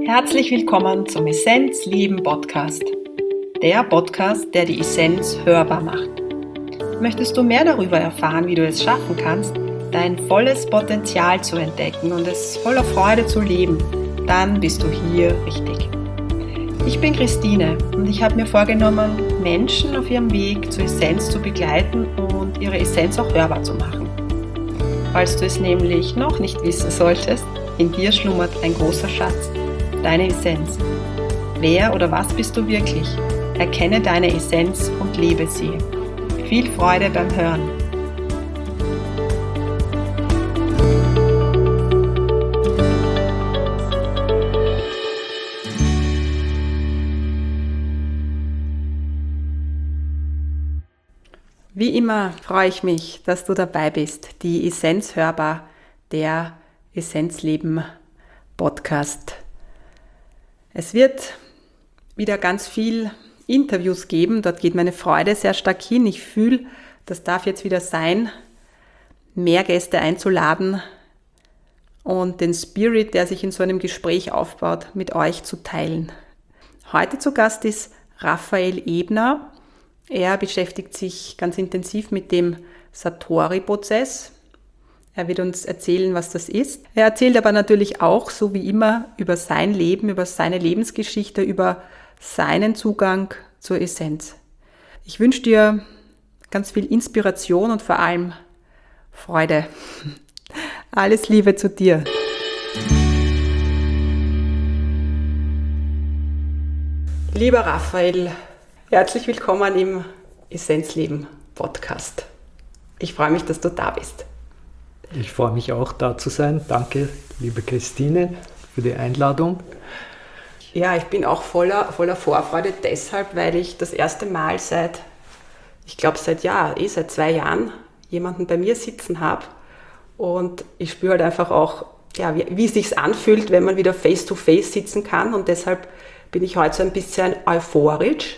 Herzlich willkommen zum Essenz Leben Podcast. Der Podcast, der die Essenz hörbar macht. Möchtest du mehr darüber erfahren, wie du es schaffen kannst, dein volles Potenzial zu entdecken und es voller Freude zu leben, dann bist du hier richtig. Ich bin Christine und ich habe mir vorgenommen, Menschen auf ihrem Weg zur Essenz zu begleiten und ihre Essenz auch hörbar zu machen. Falls du es nämlich noch nicht wissen solltest, in dir schlummert ein großer Schatz, deine Essenz. Wer oder was bist du wirklich? Erkenne deine Essenz und lebe sie. Viel Freude beim Hören. Wie immer freue ich mich, dass du dabei bist. Die Essenz hörbar, der Essenzleben Podcast. Es wird wieder ganz viel Interviews geben. Dort geht meine Freude sehr stark hin. Ich fühle, das darf jetzt wieder sein, mehr Gäste einzuladen und den Spirit, der sich in so einem Gespräch aufbaut, mit euch zu teilen. Heute zu Gast ist Raphael Ebner. Er beschäftigt sich ganz intensiv mit dem Satori-Prozess. Er wird uns erzählen, was das ist. Er erzählt aber natürlich auch, so wie immer, über sein Leben, über seine Lebensgeschichte, über seinen Zugang zur Essenz. Ich wünsche dir ganz viel Inspiration und vor allem Freude. Alles Liebe zu dir. Lieber Raphael, herzlich willkommen im Essenzleben Podcast. Ich freue mich, dass du da bist. Ich freue mich auch, da zu sein. Danke, liebe Christine, für die Einladung. Ja, ich bin auch voller Vorfreude deshalb, weil ich das erste Mal seit 2 Jahren jemanden bei mir sitzen habe. Und ich spüre halt einfach auch, wie es sich anfühlt, wenn man wieder face-to-face sitzen kann. Und deshalb bin ich heute so ein bisschen euphorisch,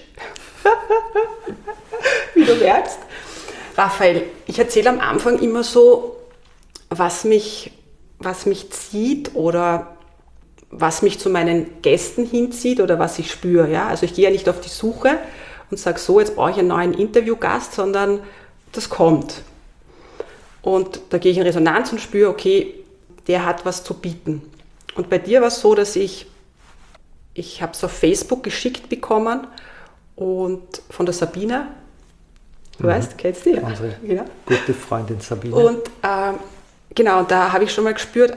wie du merkst. Raphael, ich erzähle am Anfang immer so, was mich zieht oder was mich zu meinen Gästen hinzieht oder was ich spüre. Ja? Also ich gehe ja nicht auf die Suche und sage so, jetzt brauche ich einen neuen Interviewgast, sondern das kommt. Und da gehe ich in Resonanz und spüre, okay, der hat was zu bieten. Und bei dir war es so, dass ich habe es auf Facebook geschickt bekommen und von der Sabine, du weißt, kennst du ja. Unsere gute Freundin Sabine. Und genau, da habe ich schon mal gespürt,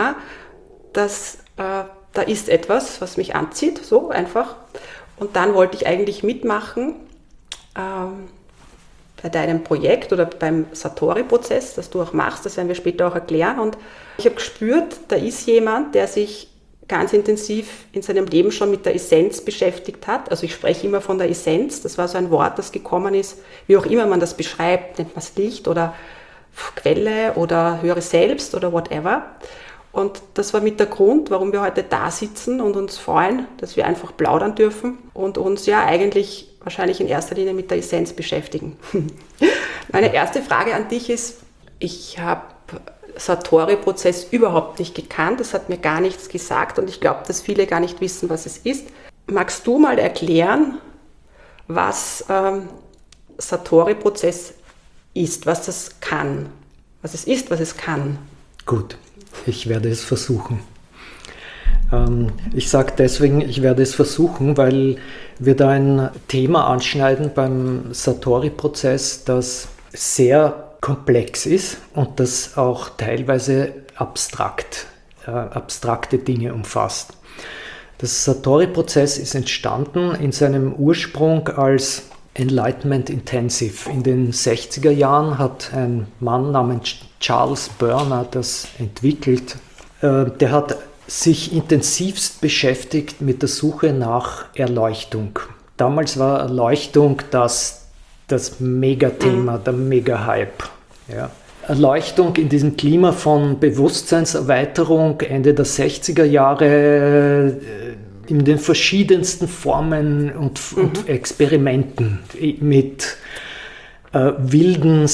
da ist etwas, was mich anzieht, so einfach. Und dann wollte ich eigentlich mitmachen bei deinem Projekt oder beim Satori-Prozess, das du auch machst, das werden wir später auch erklären. Und ich habe gespürt, da ist jemand, der sich ganz intensiv in seinem Leben schon mit der Essenz beschäftigt hat. Also ich spreche immer von der Essenz, das war so ein Wort, das gekommen ist, wie auch immer man das beschreibt, nennt man es Licht oder Quelle oder höhere Selbst oder whatever. Und das war mit der Grund, warum wir heute da sitzen und uns freuen, dass wir einfach plaudern dürfen und uns ja eigentlich wahrscheinlich in erster Linie mit der Essenz beschäftigen. Meine erste Frage an dich ist, ich habe Satori-Prozess überhaupt nicht gekannt, das hat mir gar nichts gesagt und ich glaube, dass viele gar nicht wissen, was es ist. Magst du mal erklären, was Satori-Prozess ist, was das kann, was es ist, was es kann? Gut, ich werde es versuchen. Ich sage deswegen, ich werde es versuchen, weil wir da ein Thema anschneiden beim Satori-Prozess, das sehr komplex ist und das auch teilweise abstrakte Dinge umfasst. Der Satori-Prozess ist entstanden in seinem Ursprung als Enlightenment Intensive. In den 60er Jahren hat ein Mann namens Charles Berner das entwickelt. Der hat sich intensivst beschäftigt mit der Suche nach Erleuchtung. Damals war Erleuchtung das Megathema, der Mega-Hype. Ja. Erleuchtung in diesem Klima von Bewusstseinserweiterung Ende der 60er Jahre in den verschiedensten Formen und Experimenten mit wilden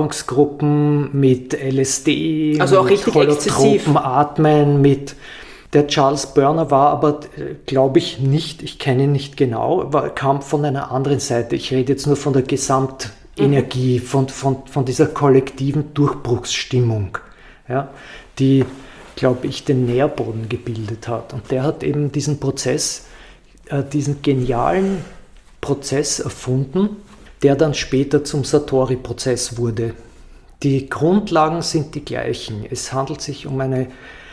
Selbsterfahrungsgruppen, mit LSD, also auch mit richtig exzessiv. Atmen, mit Der Charles Burner war aber, glaube ich, nicht, ich kenne ihn nicht genau, kam von einer anderen Seite. Ich rede jetzt nur von der Gesamtenergie, von dieser kollektiven Durchbruchsstimmung, ja, die, glaube ich, den Nährboden gebildet hat. Und der hat eben diesen Prozess, diesen genialen Prozess erfunden, der dann später zum Satori-Prozess wurde. Die Grundlagen sind die gleichen. Es handelt sich um eine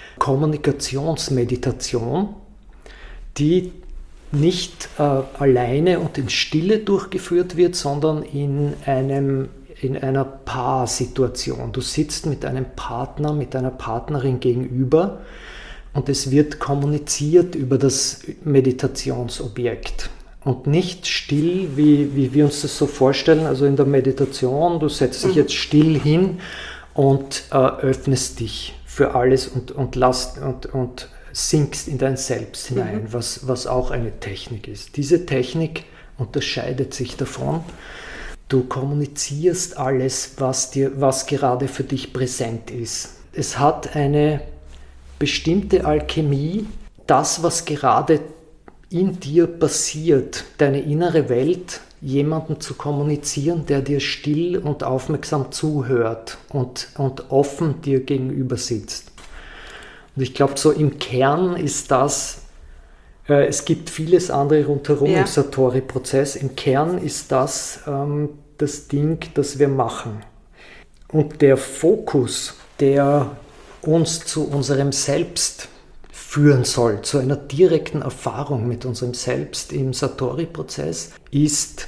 Kommunikationsmeditation, die nicht alleine und in Stille durchgeführt wird, sondern in einer Paarsituation. Du sitzt mit einem Partner, mit einer Partnerin gegenüber und es wird kommuniziert über das Meditationsobjekt. Und nicht still, wie wir uns das so vorstellen, also in der Meditation, du setzt dich jetzt still hin und öffnest dich für alles und sinkst in dein Selbst hinein, was auch eine Technik ist. Diese Technik unterscheidet sich davon. Du kommunizierst alles, was gerade für dich präsent ist. Es hat eine bestimmte Alchemie, das, was gerade in dir passiert, deine innere Welt, jemanden zu kommunizieren, der dir still und aufmerksam zuhört und offen dir gegenüber sitzt. Und ich glaube, so im Kern ist das, es gibt vieles andere rundherum im Satori-Prozess, im Kern ist das das Ding, das wir machen. Und der Fokus, der uns zu unserem Selbst führen soll, zu einer direkten Erfahrung mit unserem Selbst im Satori-Prozess, ist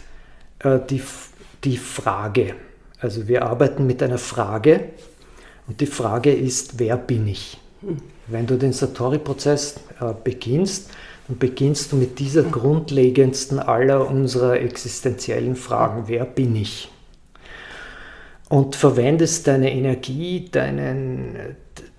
die Frage. Also wir arbeiten mit einer Frage und die Frage ist, wer bin ich? Wenn du den Satori-Prozess beginnst, dann beginnst du mit dieser grundlegendsten aller unserer existenziellen Fragen, wer bin ich? Und verwendest deine Energie, deinen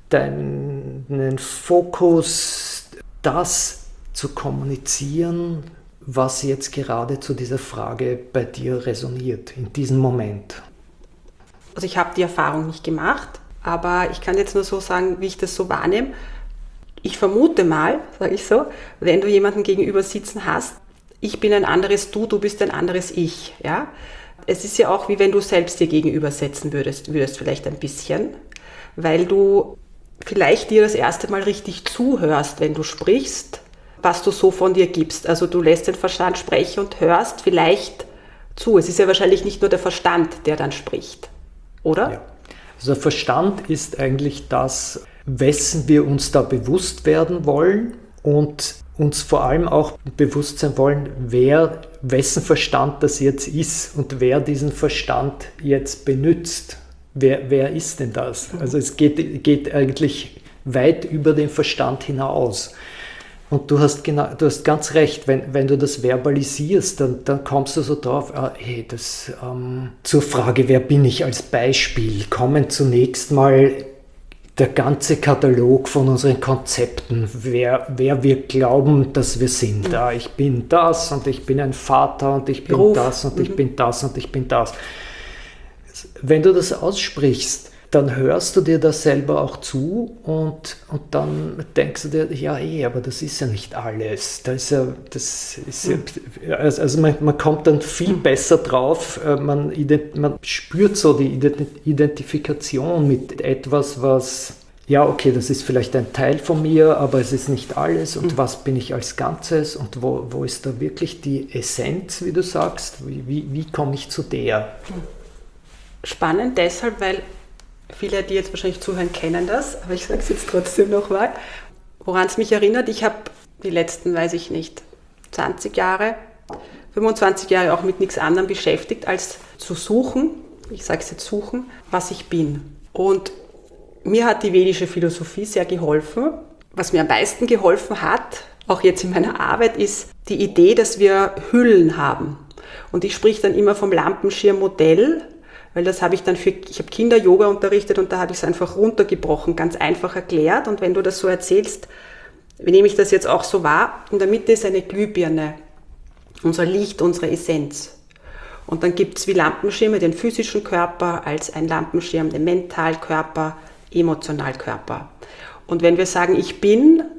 Fokus, das zu kommunizieren, was jetzt gerade zu dieser Frage bei dir resoniert, in diesem Moment. Also ich habe die Erfahrung nicht gemacht, aber ich kann jetzt nur so sagen, wie ich das so wahrnehme. Ich vermute mal, sage ich so, wenn du jemanden gegenüber sitzen hast, ich bin ein anderes Du, du bist ein anderes Ich. Ja? Es ist ja auch wie wenn du selbst dir gegenüber setzen würdest vielleicht ein bisschen, weil du vielleicht dir das erste Mal richtig zuhörst, wenn du sprichst, was du so von dir gibst. Also du lässt den Verstand sprechen und hörst vielleicht zu. Es ist ja wahrscheinlich nicht nur der Verstand, der dann spricht, oder? Ja. Also der Verstand ist eigentlich das, wessen wir uns da bewusst werden wollen und uns vor allem auch bewusst sein wollen, wessen Verstand das jetzt ist und wer diesen Verstand jetzt benutzt. Wer ist denn das? Also es geht eigentlich weit über den Verstand hinaus. Und du hast ganz recht, wenn du das verbalisierst, dann kommst du so drauf, zur Frage, wer bin ich als Beispiel, kommen zunächst mal der ganze Katalog von unseren Konzepten, wer wir glauben, dass wir sind. Ich bin das und ich bin ein Vater und ich bin das und ich bin das und ich bin das. Wenn du das aussprichst, dann hörst du dir das selber auch zu und dann denkst du dir, aber das ist ja nicht alles. Man kommt dann viel besser drauf, man spürt so die Identifikation mit etwas, was, das ist vielleicht ein Teil von mir, aber es ist nicht alles und was bin ich als Ganzes und wo ist da wirklich die Essenz, wie du sagst, wie komme ich zu der? Spannend deshalb, weil viele, die jetzt wahrscheinlich zuhören, kennen das, aber ich sage es jetzt trotzdem nochmal. Woran es mich erinnert, ich habe die letzten, 20 Jahre, 25 Jahre auch mit nichts anderem beschäftigt, als zu suchen, ich sage es jetzt suchen, was ich bin. Und mir hat die vedische Philosophie sehr geholfen. Was mir am meisten geholfen hat, auch jetzt in meiner Arbeit, ist die Idee, dass wir Hüllen haben. Und ich spreche dann immer vom Lampenschirmmodell, weil das habe ich dann ich habe Kinder-Yoga unterrichtet und da habe ich es einfach runtergebrochen, ganz einfach erklärt. Und wenn du das so erzählst, nehme ich das jetzt auch so wahr. In der Mitte ist eine Glühbirne, unser Licht, unsere Essenz. Und dann gibt es wie Lampenschirme den physischen Körper, als ein Lampenschirm den Mentalkörper, Emotionalkörper. Und wenn wir sagen, ich bin,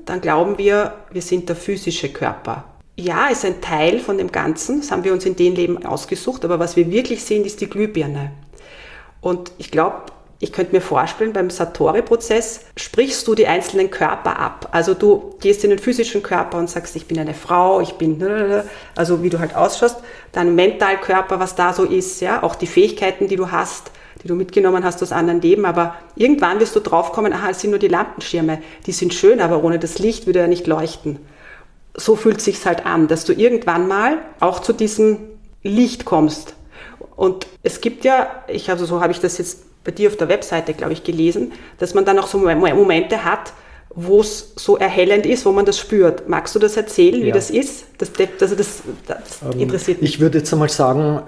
dann glauben wir sind der physische Körper. Ja, ist ein Teil von dem Ganzen, das haben wir uns in dem Leben ausgesucht, aber was wir wirklich sehen, ist die Glühbirne. Und ich glaube, ich könnte mir vorstellen, beim Satori-Prozess sprichst du die einzelnen Körper ab. Also du gehst in den physischen Körper und sagst, ich bin eine Frau, ich bin, also wie du halt ausschaust, dein Mentalkörper, was da so ist, ja, auch die Fähigkeiten, die du hast, die du mitgenommen hast aus anderen Leben, aber irgendwann wirst du draufkommen, aha, es sind nur die Lampenschirme, die sind schön, aber ohne das Licht würde er nicht leuchten. So fühlt es sich halt an, dass du irgendwann mal auch zu diesem Licht kommst. Und es gibt ja, so habe ich das jetzt bei dir auf der Webseite, glaube ich, gelesen, dass man dann auch so Momente hat, wo es so erhellend ist, wo man das spürt. Magst du das erzählen, wie das ist? Das interessiert mich. Ich würde jetzt einmal sagen,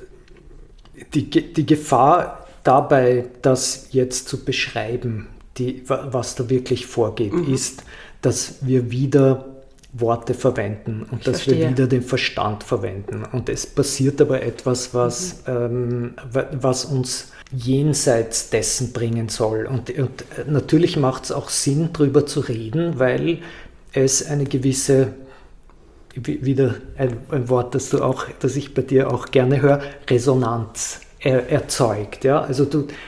die Gefahr dabei, das jetzt zu beschreiben, was da wirklich vorgeht, ist, dass wir wieder Worte verwenden und dass wir wieder den Verstand verwenden. Und es passiert aber etwas, was uns jenseits dessen bringen soll. Und natürlich macht es auch Sinn, darüber zu reden, weil es eine gewisse, wieder ein Wort, das ich bei dir auch gerne höre, Resonanz erzeugt. Ja? Also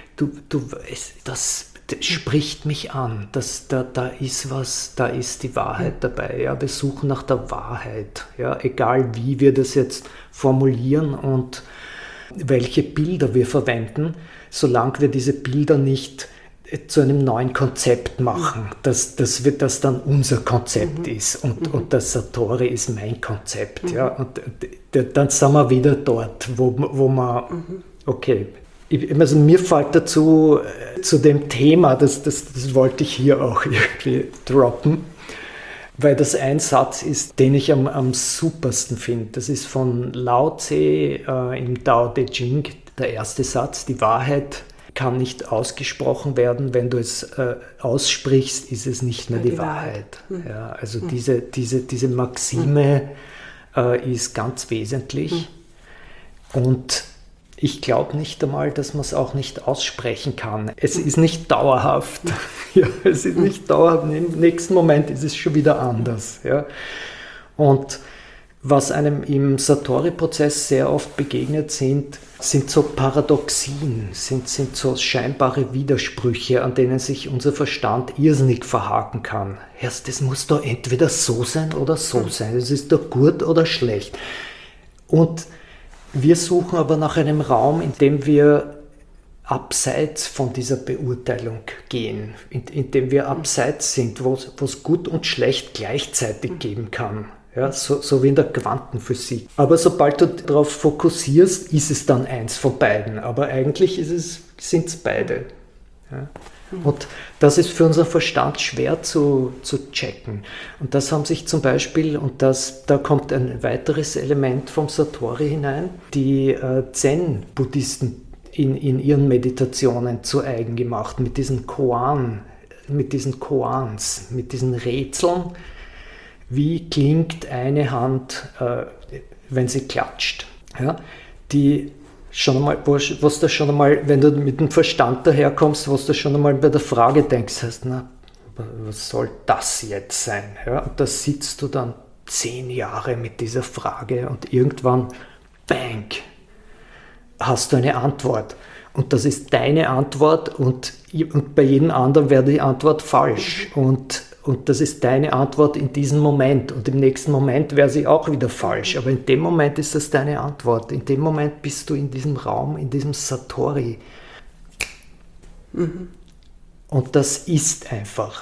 das spricht mich an, da ist was, da ist die Wahrheit dabei. Ja? Wir suchen nach der Wahrheit, ja? Egal wie wir das jetzt formulieren und welche Bilder wir verwenden, solange wir diese Bilder nicht zu einem neuen Konzept machen, dass das dann unser Konzept ist und das Satori ist mein Konzept. Ja? Und dann sind wir wieder dort, wo man, okay, also mir fällt dazu zu dem Thema, das wollte ich hier auch irgendwie droppen, weil das ein Satz ist, den ich am supersten finde. Das ist von Lao Tse im Tao Te Ching, der erste Satz: Die Wahrheit kann nicht ausgesprochen werden, wenn du es aussprichst, ist es nicht mehr die Wahrheit. Ja, also diese Maxime ist ganz wesentlich und ich glaube nicht einmal, dass man es auch nicht aussprechen kann. Es ist nicht dauerhaft. Ja, es ist nicht dauerhaft. Im nächsten Moment ist es schon wieder anders. Ja. Und was einem im Satori-Prozess sehr oft begegnet sind so Paradoxien, sind so scheinbare Widersprüche, an denen sich unser Verstand irrsinnig verhaken kann. Erst, das muss doch entweder so sein oder so sein. Es ist doch gut oder schlecht. Und wir suchen aber nach einem Raum, in dem wir abseits von dieser Beurteilung gehen, in dem wir abseits sind, wo es gut und schlecht gleichzeitig geben kann. Ja, so wie in der Quantenphysik. Aber sobald du darauf fokussierst, ist es dann eins von beiden. Aber eigentlich sind es beide. Ja. Und das ist für unseren Verstand schwer zu checken. Und das haben sich zum Beispiel, und da kommt ein weiteres Element vom Satori hinein, die Zen-Buddhisten in ihren Meditationen zu eigen gemacht, mit diesen Koans, mit diesen Rätseln. Wie klingt eine Hand, wenn sie klatscht? Ja, die schon einmal, was da schon einmal, wenn du mit dem Verstand daherkommst, was du schon einmal bei der Frage denkst, heißt, na, was soll das jetzt sein? Ja, und da sitzt du dann 10 Jahre mit dieser Frage und irgendwann, bang, hast du eine Antwort. Und das ist deine Antwort und bei jedem anderen wäre die Antwort falsch. Und das ist deine Antwort in diesem Moment. Und im nächsten Moment wäre sie auch wieder falsch. Aber in dem Moment ist das deine Antwort. In dem Moment bist du in diesem Raum, in diesem Satori. Und das ist einfach.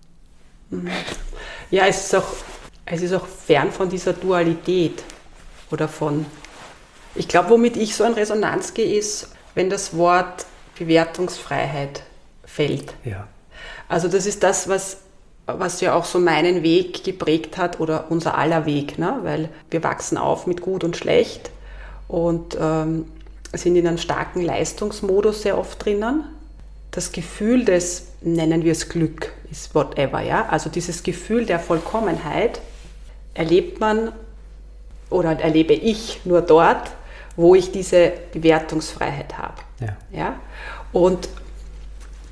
Ja, es ist auch fern von dieser Dualität. Oder von, ich glaube, womit ich so in Resonanz gehe, ist, wenn das Wort Bewertungsfreiheit fällt. Ja. Also das ist das, was ja auch so meinen Weg geprägt hat oder unser aller Weg, ne? Weil wir wachsen auf mit gut und schlecht und sind in einem starken Leistungsmodus sehr oft drinnen. Das Gefühl des, nennen wir es Glück, ist whatever, ja? Also dieses Gefühl der Vollkommenheit erlebt man oder erlebe ich nur dort, wo ich diese Bewertungsfreiheit habe. Ja. Ja? Und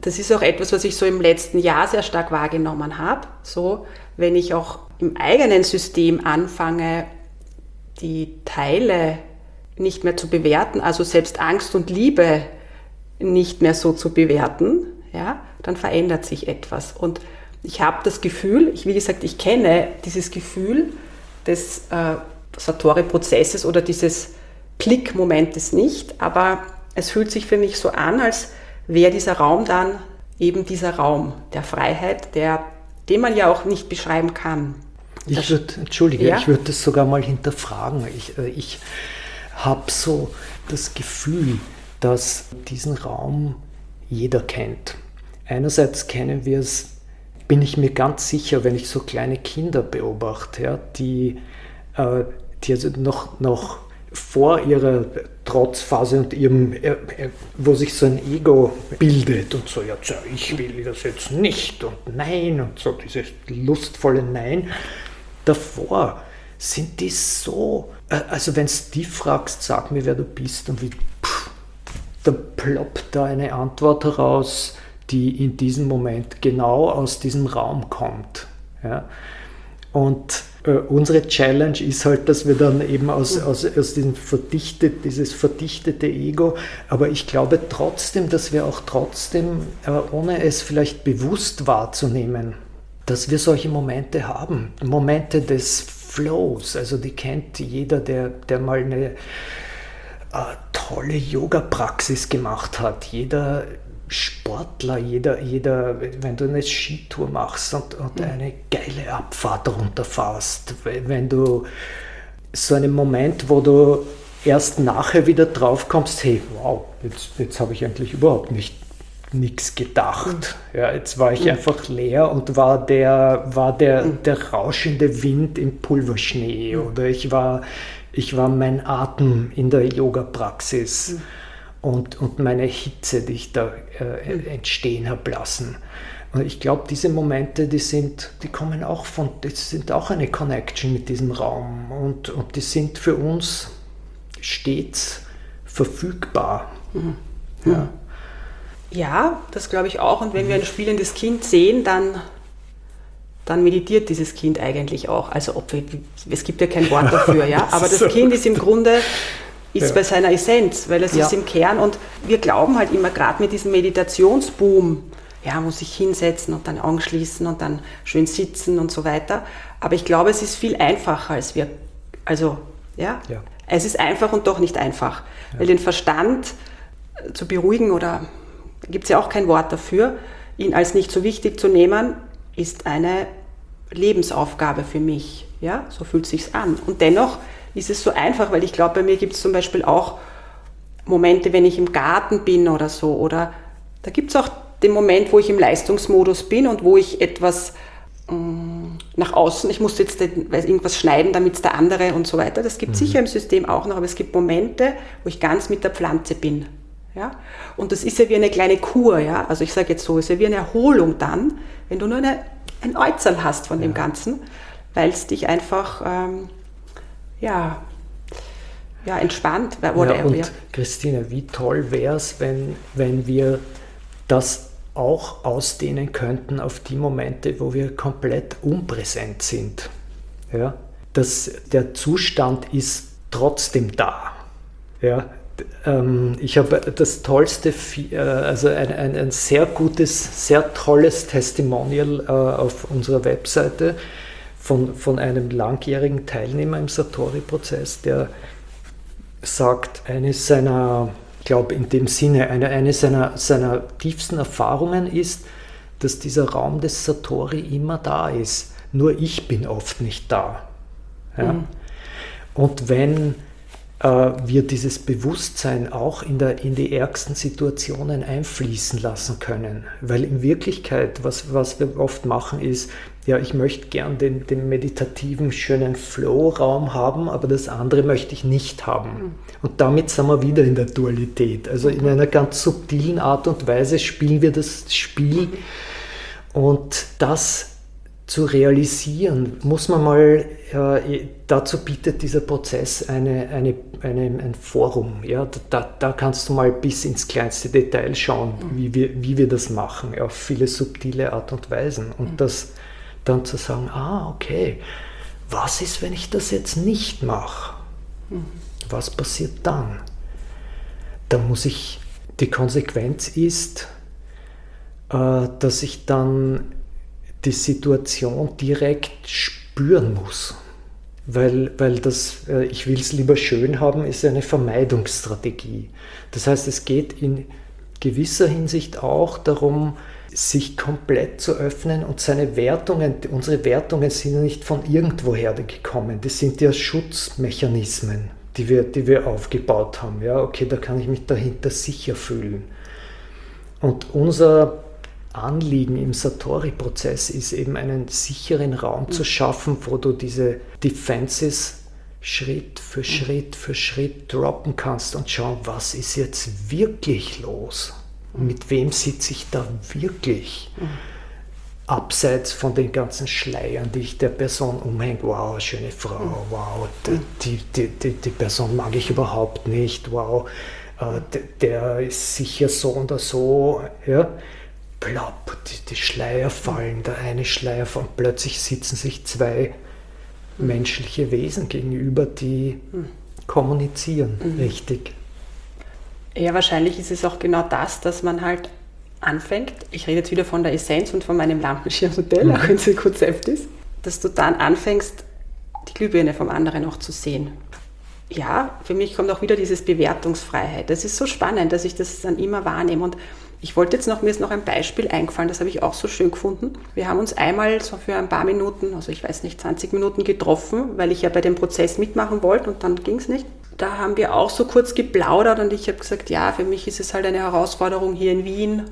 das ist auch etwas, was ich so im letzten Jahr sehr stark wahrgenommen habe. So, wenn ich auch im eigenen System anfange, die Teile nicht mehr zu bewerten, also selbst Angst und Liebe nicht mehr so zu bewerten, ja, dann verändert sich etwas. Und ich habe das Gefühl, wie gesagt, ich kenne dieses Gefühl des Satori-Prozesses oder dieses Klick-Momentes nicht, aber es fühlt sich für mich so an, als wäre dieser Raum dann eben dieser Raum der Freiheit, den man ja auch nicht beschreiben kann. Ich würde das sogar mal hinterfragen. Ich habe so das Gefühl, dass diesen Raum jeder kennt. Einerseits kennen wir es, bin ich mir ganz sicher, wenn ich so kleine Kinder beobachte, ja, die also noch vor ihrer Trotzphase und ihrem, wo sich so ein Ego bildet und so, ja, ich will das jetzt nicht und nein und so, dieses lustvolle Nein. Davor sind die so, also wenn du die fragst, sag mir, wer du bist und dann ploppt da eine Antwort heraus, die in diesem Moment genau aus diesem Raum kommt. Ja? Und unsere Challenge ist halt, dass wir dann eben aus diesem dieses verdichtete Ego, aber ich glaube trotzdem, dass wir auch ohne es vielleicht bewusst wahrzunehmen, dass wir solche Momente haben, Momente des Flows, also die kennt jeder, der mal eine tolle Yoga-Praxis gemacht hat, jeder Sportler, jeder, wenn du eine Skitour machst und eine geile Abfahrt runterfährst, wenn du so einen Moment, wo du erst nachher wieder drauf kommst, hey, wow, jetzt habe ich eigentlich überhaupt nichts gedacht. Ja, jetzt war ich einfach leer und war der rauschende Wind im Pulverschnee oder ich war mein Atem in der Yoga-Praxis. Und meine Hitze, die ich da entstehen habe lassen. Und ich glaube, diese Momente, die sind auch eine Connection mit diesem Raum und die sind für uns stets verfügbar. Ja, das glaube ich auch. Und wenn wir ein spielendes Kind sehen, dann meditiert dieses Kind eigentlich auch. Also es gibt ja kein Wort dafür, ja. Aber das Kind ist im Grunde bei seiner Essenz, weil es ist im Kern und wir glauben halt immer, gerade mit diesem Meditationsboom, ja, muss ich hinsetzen und dann Augen schließen und dann schön sitzen und so weiter. Aber ich glaube, es ist viel einfacher als es ist einfach und doch nicht einfach, weil den Verstand zu beruhigen oder gibt es ja auch kein Wort dafür, ihn als nicht so wichtig zu nehmen, ist eine Lebensaufgabe für mich, ja, so fühlt es sich an und dennoch ist es so einfach, weil ich glaube, bei mir gibt es zum Beispiel auch Momente, wenn ich im Garten bin oder so, oder da gibt es auch den Moment, wo ich im Leistungsmodus bin und wo ich etwas nach außen, ich muss jetzt irgendwas schneiden, damit es der andere und so weiter, das gibt es sicher im System auch noch, aber es gibt Momente, wo ich ganz mit der Pflanze bin. Ja? Und das ist ja wie eine kleine Kur, ja? Also ich sage jetzt so, es ist ja wie eine Erholung dann, wenn du nur ein Äußerl hast von dem Ganzen, weil es dich einfach entspannt. Und Christine, wie toll wäre es, wenn wir das auch ausdehnen könnten auf die Momente, wo wir komplett unpräsent sind. Ja? Der Zustand ist trotzdem da. Ja? Ich habe das tollste, also ein sehr gutes, sehr tolles Testimonial auf unserer Webseite von einem langjährigen Teilnehmer im Satori-Prozess, der sagt, eine seiner tiefsten Erfahrungen ist, dass dieser Raum des Satori immer da ist. Nur ich bin oft nicht da. Ja? Und wenn wir dieses Bewusstsein auch in die ärgsten Situationen einfließen lassen können. Weil in Wirklichkeit, was wir oft machen, ist, ja, ich möchte gern den meditativen, schönen Flow-Raum haben, aber das andere möchte ich nicht haben. Und damit sind wir wieder in der Dualität. Also in einer ganz subtilen Art und Weise spielen wir das Spiel und das zu realisieren, muss man mal, dazu bietet dieser Prozess ein Forum. Ja? Da kannst du mal bis ins kleinste Detail schauen, wie wir das machen, auf viele subtile Art und Weisen. Und das dann zu sagen, okay, was ist, wenn ich das jetzt nicht mache? Was passiert dann? Die Konsequenz ist, dass ich dann die Situation direkt spüren muss. Weil das, ich will es lieber schön haben, ist eine Vermeidungsstrategie. Das heißt, es geht in gewisser Hinsicht auch darum, sich komplett zu öffnen und unsere Wertungen sind ja nicht von irgendwoher gekommen, das sind ja Schutzmechanismen, die wir aufgebaut haben. Ja, okay, da kann ich mich dahinter sicher fühlen. Und unser Anliegen im Satori-Prozess ist eben einen sicheren Raum zu schaffen, wo du diese Defenses Schritt für Schritt droppen kannst und schauen, was ist jetzt wirklich los? Mit wem sitze ich da wirklich? Abseits von den ganzen Schleiern, die ich der Person umhänge. Wow, schöne Frau, wow, die Person mag ich überhaupt nicht, wow, der ist sicher so oder so, ja. Plopp, die Schleier fallen, der eine Schleier fallen, plötzlich sitzen sich zwei menschliche Wesen gegenüber, die kommunizieren, richtig. Ja, wahrscheinlich ist es auch genau das, dass man halt anfängt, ich rede jetzt wieder von der Essenz und von meinem Lampenschirmmodell, auch wenn es ein Konzept ist, dass du dann anfängst, die Glühbirne vom anderen auch zu sehen. Ja, für mich kommt auch wieder dieses Bewertungsfreiheit. Das ist so spannend, dass ich das dann immer wahrnehme. Und ich wollte mir ist noch ein Beispiel eingefallen, das habe ich auch so schön gefunden. Wir haben uns einmal so für ein paar Minuten, also ich weiß nicht, 20 Minuten getroffen, weil ich ja bei dem Prozess mitmachen wollte und dann ging es nicht. Da haben wir auch so kurz geplaudert und ich habe gesagt, ja, für mich ist es halt eine Herausforderung hier in Wien.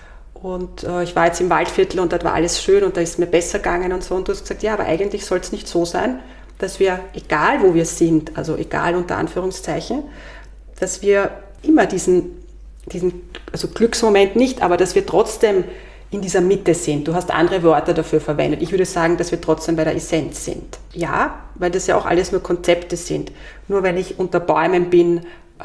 Und ich war jetzt im Waldviertel und dort war alles schön und da ist mir besser gegangen und so. Und du hast gesagt, ja, aber eigentlich soll es nicht so sein, dass wir, egal wo wir sind, also egal unter Anführungszeichen, dass wir immer diesen also Glücksmoment nicht, aber dass wir trotzdem in dieser Mitte sind. Du hast andere Wörter dafür verwendet. Ich würde sagen, dass wir trotzdem bei der Essenz sind. Ja, weil das ja auch alles nur Konzepte sind. Nur wenn ich unter Bäumen bin,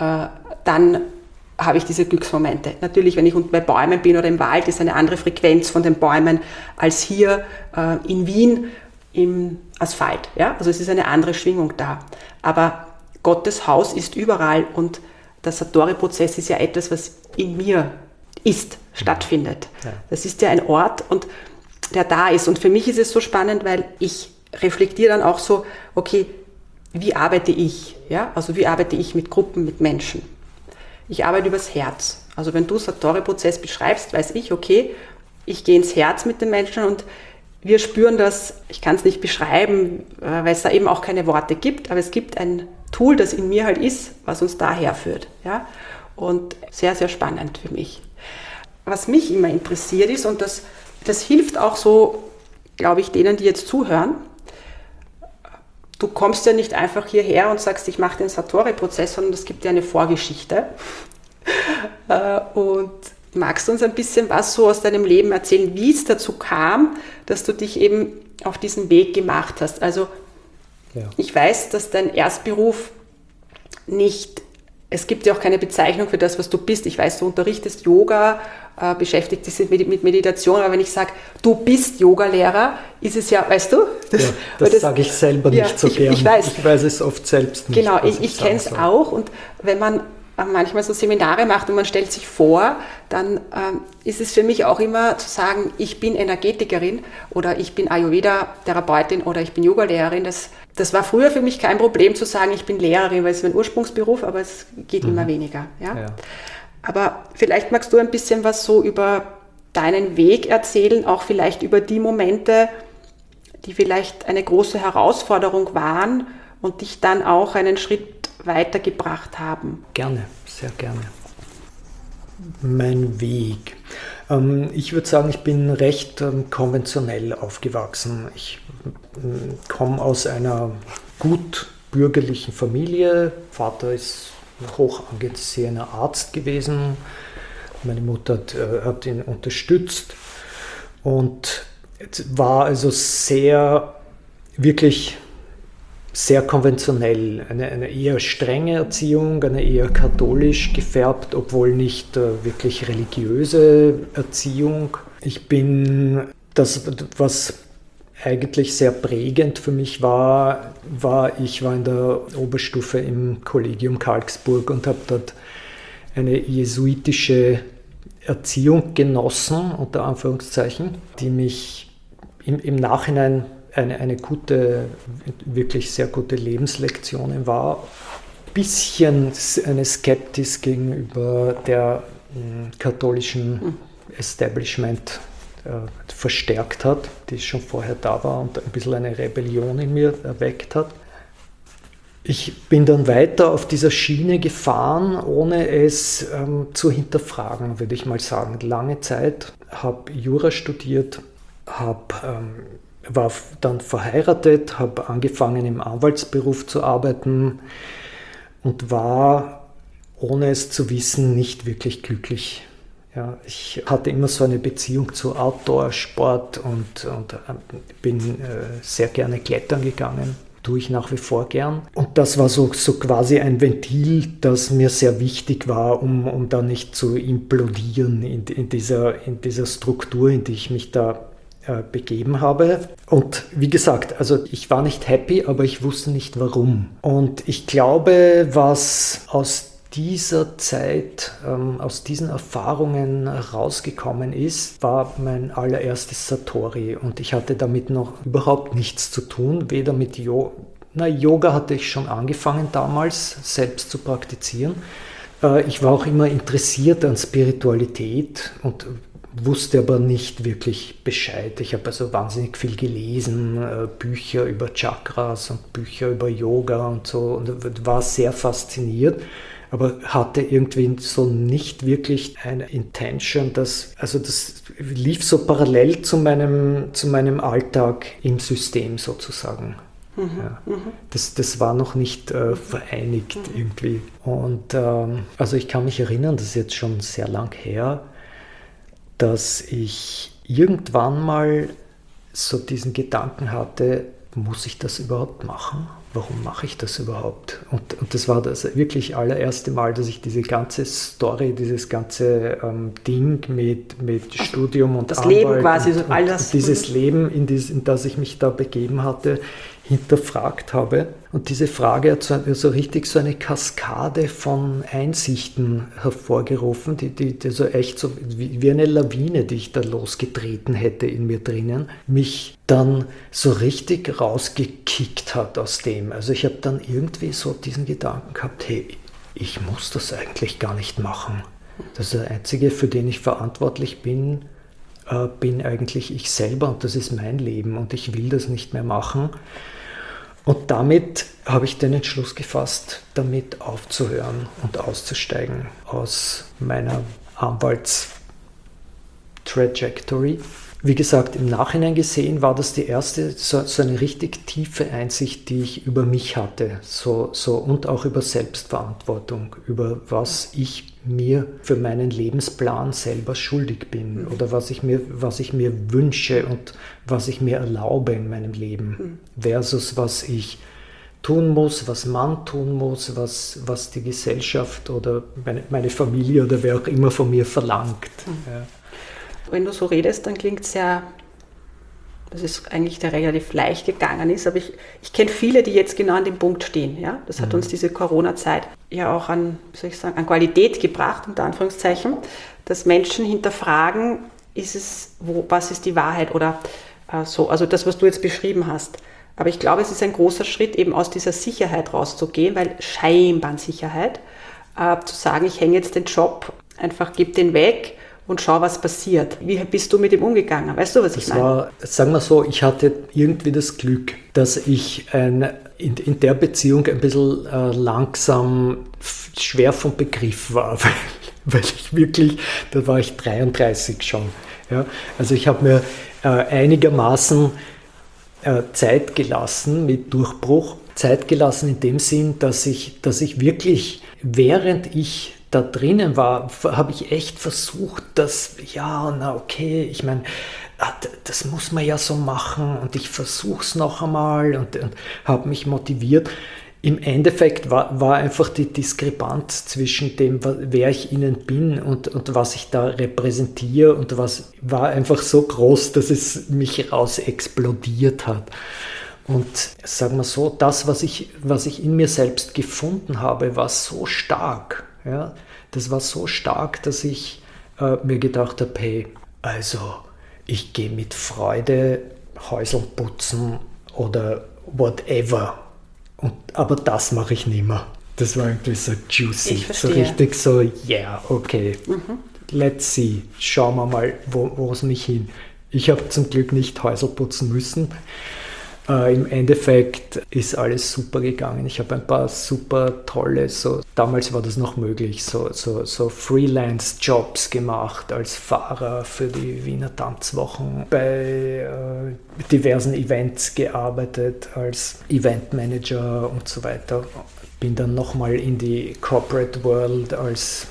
dann habe ich diese Glücksmomente. Natürlich, wenn ich bei Bäumen bin oder im Wald, ist eine andere Frequenz von den Bäumen als hier in Wien im Asphalt. Ja? Also es ist eine andere Schwingung da. Aber Gottes Haus ist überall und der Satori-Prozess ist ja etwas, was in mir stattfindet. Ja. Das ist ja ein Ort, und der da ist. Und für mich ist es so spannend, weil ich reflektiere dann auch so, okay, wie arbeite ich? Ja? Also wie arbeite ich mit Gruppen, mit Menschen? Ich arbeite übers Herz. Also wenn du Satori-Prozess beschreibst, weiß ich, okay, ich gehe ins Herz mit den Menschen und wir spüren das, ich kann es nicht beschreiben, weil es da eben auch keine Worte gibt, aber es gibt ein Tool, das in mir halt ist, was uns daher führt. Ja? Und sehr, sehr spannend für mich. Was mich immer interessiert ist, und das hilft auch so, glaube ich, denen, die jetzt zuhören, du kommst ja nicht einfach hierher und sagst, ich mache den Satori-Prozess, sondern es gibt ja eine Vorgeschichte. Und magst du uns ein bisschen was so aus deinem Leben erzählen, wie es dazu kam, dass du dich eben auf diesen Weg gemacht hast? Also Ich weiß, dass dein Erstberuf nicht, es gibt ja auch keine Bezeichnung für das, was du bist. Ich weiß, du unterrichtest Yoga, beschäftigt dich mit Meditation, aber wenn ich sage, du bist Yogalehrer, ist es ja, weißt du? Das sage ich selber nicht so gern. Ich weiß es oft selbst nicht. Genau, ich kenne es auch, und wenn man manchmal so Seminare macht und man stellt sich vor, dann ist es für mich auch immer zu sagen, ich bin Energetikerin oder ich bin Ayurveda-Therapeutin oder ich bin Yogalehrerin. Das war früher für mich kein Problem zu sagen, ich bin Lehrerin, weil es ist mein Ursprungsberuf, aber es geht immer weniger. Ja? Aber vielleicht magst du ein bisschen was so über deinen Weg erzählen, auch vielleicht über die Momente, die vielleicht eine große Herausforderung waren und dich dann auch einen Schritt weitergebracht haben. Gerne, sehr gerne. Mein Weg. Ich würde sagen, ich bin recht konventionell aufgewachsen. Ich komme aus einer gut bürgerlichen Familie. Vater ist hoch angesehener Arzt gewesen. Meine Mutter hat ihn unterstützt. Und war also wirklich sehr konventionell, eine eher strenge Erziehung, eine eher katholisch gefärbt, obwohl nicht wirklich religiöse Erziehung. Was eigentlich sehr prägend für mich ich war in der Oberstufe im Kollegium Karlsburg und habe dort eine jesuitische Erziehung genossen, unter Anführungszeichen, die mich im Nachhinein eine gute, wirklich sehr gute Lebenslektion war. Ein bisschen eine Skepsis gegenüber der katholischen Establishment verstärkt hat, die schon vorher da war und ein bisschen eine Rebellion in mir erweckt hat. Ich bin dann weiter auf dieser Schiene gefahren, ohne es zu hinterfragen, würde ich mal sagen. Lange Zeit, habe Jura studiert, war dann verheiratet, habe angefangen im Anwaltsberuf zu arbeiten und war, ohne es zu wissen, nicht wirklich glücklich. Ja, ich hatte immer so eine Beziehung zu Outdoor-Sport und bin sehr gerne klettern gegangen. Tue ich nach wie vor gern. Und das war so quasi ein Ventil, das mir sehr wichtig war, um da nicht zu implodieren in dieser Struktur, in die ich mich da begeben habe. Und wie gesagt, also ich war nicht happy, aber ich wusste nicht warum. Und ich glaube, was aus dieser Zeit, aus diesen Erfahrungen rausgekommen ist, war mein allererstes Satori. Und ich hatte damit noch überhaupt nichts zu tun, weder mit Yoga. Yoga hatte ich schon angefangen damals, selbst zu praktizieren. Ich war auch immer interessiert an Spiritualität und wusste aber nicht wirklich Bescheid. Ich habe also wahnsinnig viel gelesen, Bücher über Chakras und Bücher über Yoga und so, und war sehr fasziniert. Aber hatte irgendwie so nicht wirklich eine Intention, das lief so parallel zu meinem Alltag im System sozusagen. Ja. Das war noch nicht vereinigt irgendwie. Und also ich kann mich erinnern, das ist jetzt schon sehr lang her, dass ich irgendwann mal so diesen Gedanken hatte, muss ich das überhaupt machen? Warum mache ich das überhaupt? Und das war das wirklich allererste Mal, dass ich diese ganze Story, dieses ganze Ding mit Studium und das Anwalt Leben quasi, und all das. Dieses Leben, in das ich mich da begeben hatte, hinterfragt habe. Und diese Frage hat so richtig so eine Kaskade von Einsichten hervorgerufen, die so echt so wie eine Lawine, die ich da losgetreten hätte in mir drinnen, mich dann so richtig rausgekickt hat aus dem. Also ich habe dann irgendwie so diesen Gedanken gehabt, hey, ich muss das eigentlich gar nicht machen. Das ist der einzige, für den ich verantwortlich bin eigentlich ich selber, und das ist mein Leben und ich will das nicht mehr machen. Und damit habe ich den Entschluss gefasst, damit aufzuhören und auszusteigen aus meiner Anwaltstrajectory. Wie gesagt, im Nachhinein gesehen war das die erste, so eine richtig tiefe Einsicht, die ich über mich hatte, und auch über Selbstverantwortung, über was ich mir für meinen Lebensplan selber schuldig bin oder was ich mir wünsche und was ich mir erlaube in meinem Leben versus was ich tun muss, was man tun muss, was die Gesellschaft oder meine Familie oder wer auch immer von mir verlangt. Ja. Wenn du so redest, dann klingt es sehr, dass es eigentlich der relativ leicht gegangen ist, aber ich kenne viele, die jetzt genau an dem Punkt stehen. Ja? Das hat uns diese Corona-Zeit ja auch an Qualität gebracht, unter Anführungszeichen, dass Menschen hinterfragen, was ist die Wahrheit oder so, also das, was du jetzt beschrieben hast. Aber ich glaube, es ist ein großer Schritt, eben aus dieser Sicherheit rauszugehen, weil scheinbar Sicherheit, zu sagen, ich hänge jetzt den Job, einfach gib den weg und schau, was passiert. Wie bist du mit ihm umgegangen? Weißt du, was ich meine? Sagen wir so, ich hatte irgendwie das Glück, dass ich in der Beziehung ein bisschen langsam schwer vom Begriff war, weil ich wirklich, da war ich 33 schon. Ja? Also ich habe mir einigermaßen Zeit gelassen mit Durchbruch. Zeit gelassen in dem Sinn, dass ich wirklich, während ich da drinnen war, habe ich echt versucht, ich meine, das muss man ja so machen und ich versuche es noch einmal und habe mich motiviert. Im Endeffekt war einfach die Diskrepanz zwischen dem, wer ich innen bin und was ich da repräsentiere und was war einfach so groß, dass es mich raus explodiert hat. Und sagen wir so, das, was ich in mir selbst gefunden habe, war so stark. Ja? Das war so stark, dass ich mir gedacht habe, hey, also ich gehe mit Freude Häusl putzen oder whatever. Aber das mache ich nicht mehr. Das war irgendwie so juicy, so richtig so, yeah, okay, let's see, schauen wir mal, wo es mich hin. Ich habe zum Glück nicht Häusl putzen müssen. Im Endeffekt ist alles super gegangen. Ich habe ein paar super tolle, damals war das noch möglich, so Freelance-Jobs gemacht als Fahrer für die Wiener Tanzwochen, bei diversen Events gearbeitet als Eventmanager und so weiter. Bin dann nochmal in die Corporate World als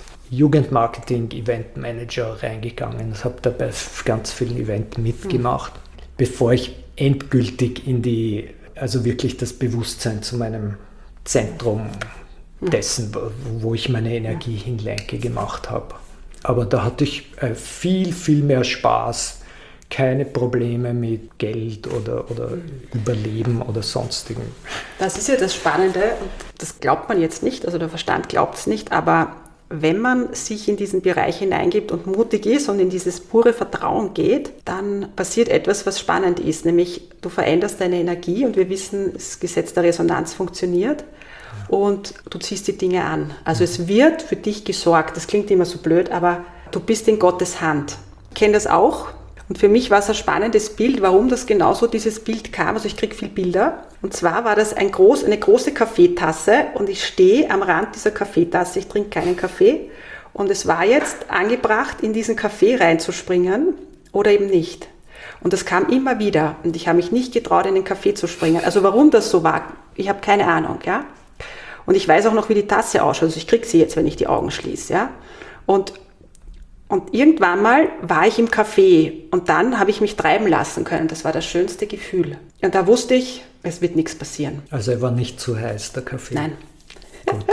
Jugendmarketing-Eventmanager reingegangen. Ich habe da bei ganz vielen Events mitgemacht, bevor ich endgültig also wirklich das Bewusstsein zu meinem Zentrum dessen, wo ich meine Energie hinlenke, gemacht habe. Aber da hatte ich viel, viel mehr Spaß, keine Probleme mit Geld oder Überleben oder sonstigen. Das ist ja das Spannende und das glaubt man jetzt nicht, also der Verstand glaubt es nicht, aber wenn man sich in diesen Bereich hineingibt und mutig ist und in dieses pure Vertrauen geht, dann passiert etwas, was spannend ist, nämlich du veränderst deine Energie und wir wissen, das Gesetz der Resonanz funktioniert und du ziehst die Dinge an. Also es wird für dich gesorgt, das klingt immer so blöd, aber du bist in Gottes Hand. Ich kenne das auch. Und für mich war es ein spannendes Bild, warum das genauso dieses Bild kam. Also ich kriege viele Bilder. Und zwar war das eine große Kaffeetasse und ich stehe am Rand dieser Kaffeetasse. Ich trinke keinen Kaffee. Und es war jetzt angebracht, in diesen Kaffee reinzuspringen oder eben nicht. Und das kam immer wieder. Und ich habe mich nicht getraut, in den Kaffee zu springen. Also warum das so war, ich habe keine Ahnung. Ja? Und ich weiß auch noch, wie die Tasse ausschaut. Also ich kriege sie jetzt, wenn ich die Augen schließe. Ja? Und irgendwann mal war ich im Café und dann habe ich mich treiben lassen können. Das war das schönste Gefühl. Und da wusste ich, es wird nichts passieren. Also er war nicht zu heiß, der Kaffee? Nein. Gut.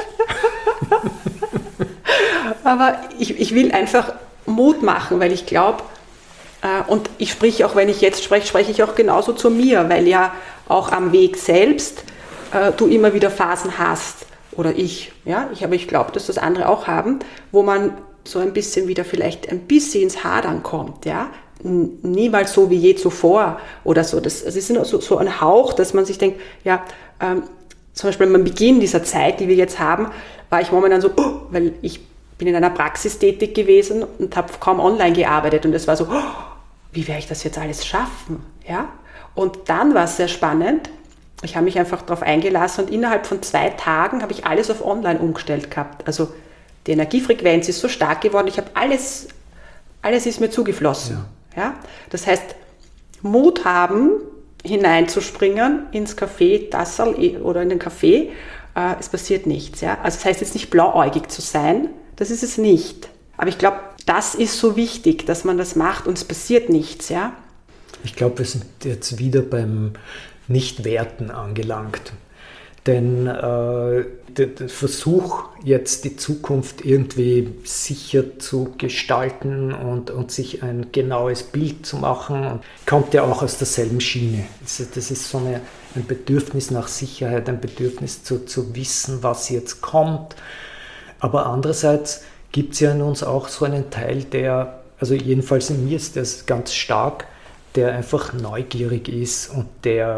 Aber ich will einfach Mut machen, weil ich glaube, und ich spreche auch, wenn ich jetzt spreche ich auch genauso zu mir, weil ja auch am Weg selbst du immer wieder Phasen hast. Oder ich. Ja? Ich glaube, dass das andere auch haben, wo man so ein bisschen wieder vielleicht ein bisschen ins Hadern kommt, ja, niemals so wie je zuvor oder so. Es ist so ein Hauch, dass man sich denkt, ja, zum Beispiel am Beginn dieser Zeit, die wir jetzt haben, war ich momentan so, weil ich bin in einer Praxis tätig gewesen und habe kaum online gearbeitet und es war so, wie werde ich das jetzt alles schaffen, ja? Und dann war es sehr spannend. Ich habe mich einfach darauf eingelassen und innerhalb von 2 Tagen habe ich alles auf online umgestellt gehabt. Also die Energiefrequenz ist so stark geworden, ich habe alles ist mir zugeflossen. Ja? Das heißt, Mut haben, hineinzuspringen ins Café, Tassel oder in den Kaffee, es passiert nichts. Ja? Also das heißt jetzt nicht blauäugig zu sein, das ist es nicht. Aber ich glaube, das ist so wichtig, dass man das macht und es passiert nichts. Ja? Ich glaube, wir sind jetzt wieder beim Nicht-Werten angelangt. Denn der Versuch, jetzt die Zukunft irgendwie sicher zu gestalten und sich ein genaues Bild zu machen, kommt ja auch aus derselben Schiene. Das ist so ein Bedürfnis nach Sicherheit, ein Bedürfnis zu wissen, was jetzt kommt. Aber andererseits gibt es ja in uns auch so einen Teil, der, also jedenfalls in mir ist das ganz stark, der einfach neugierig ist und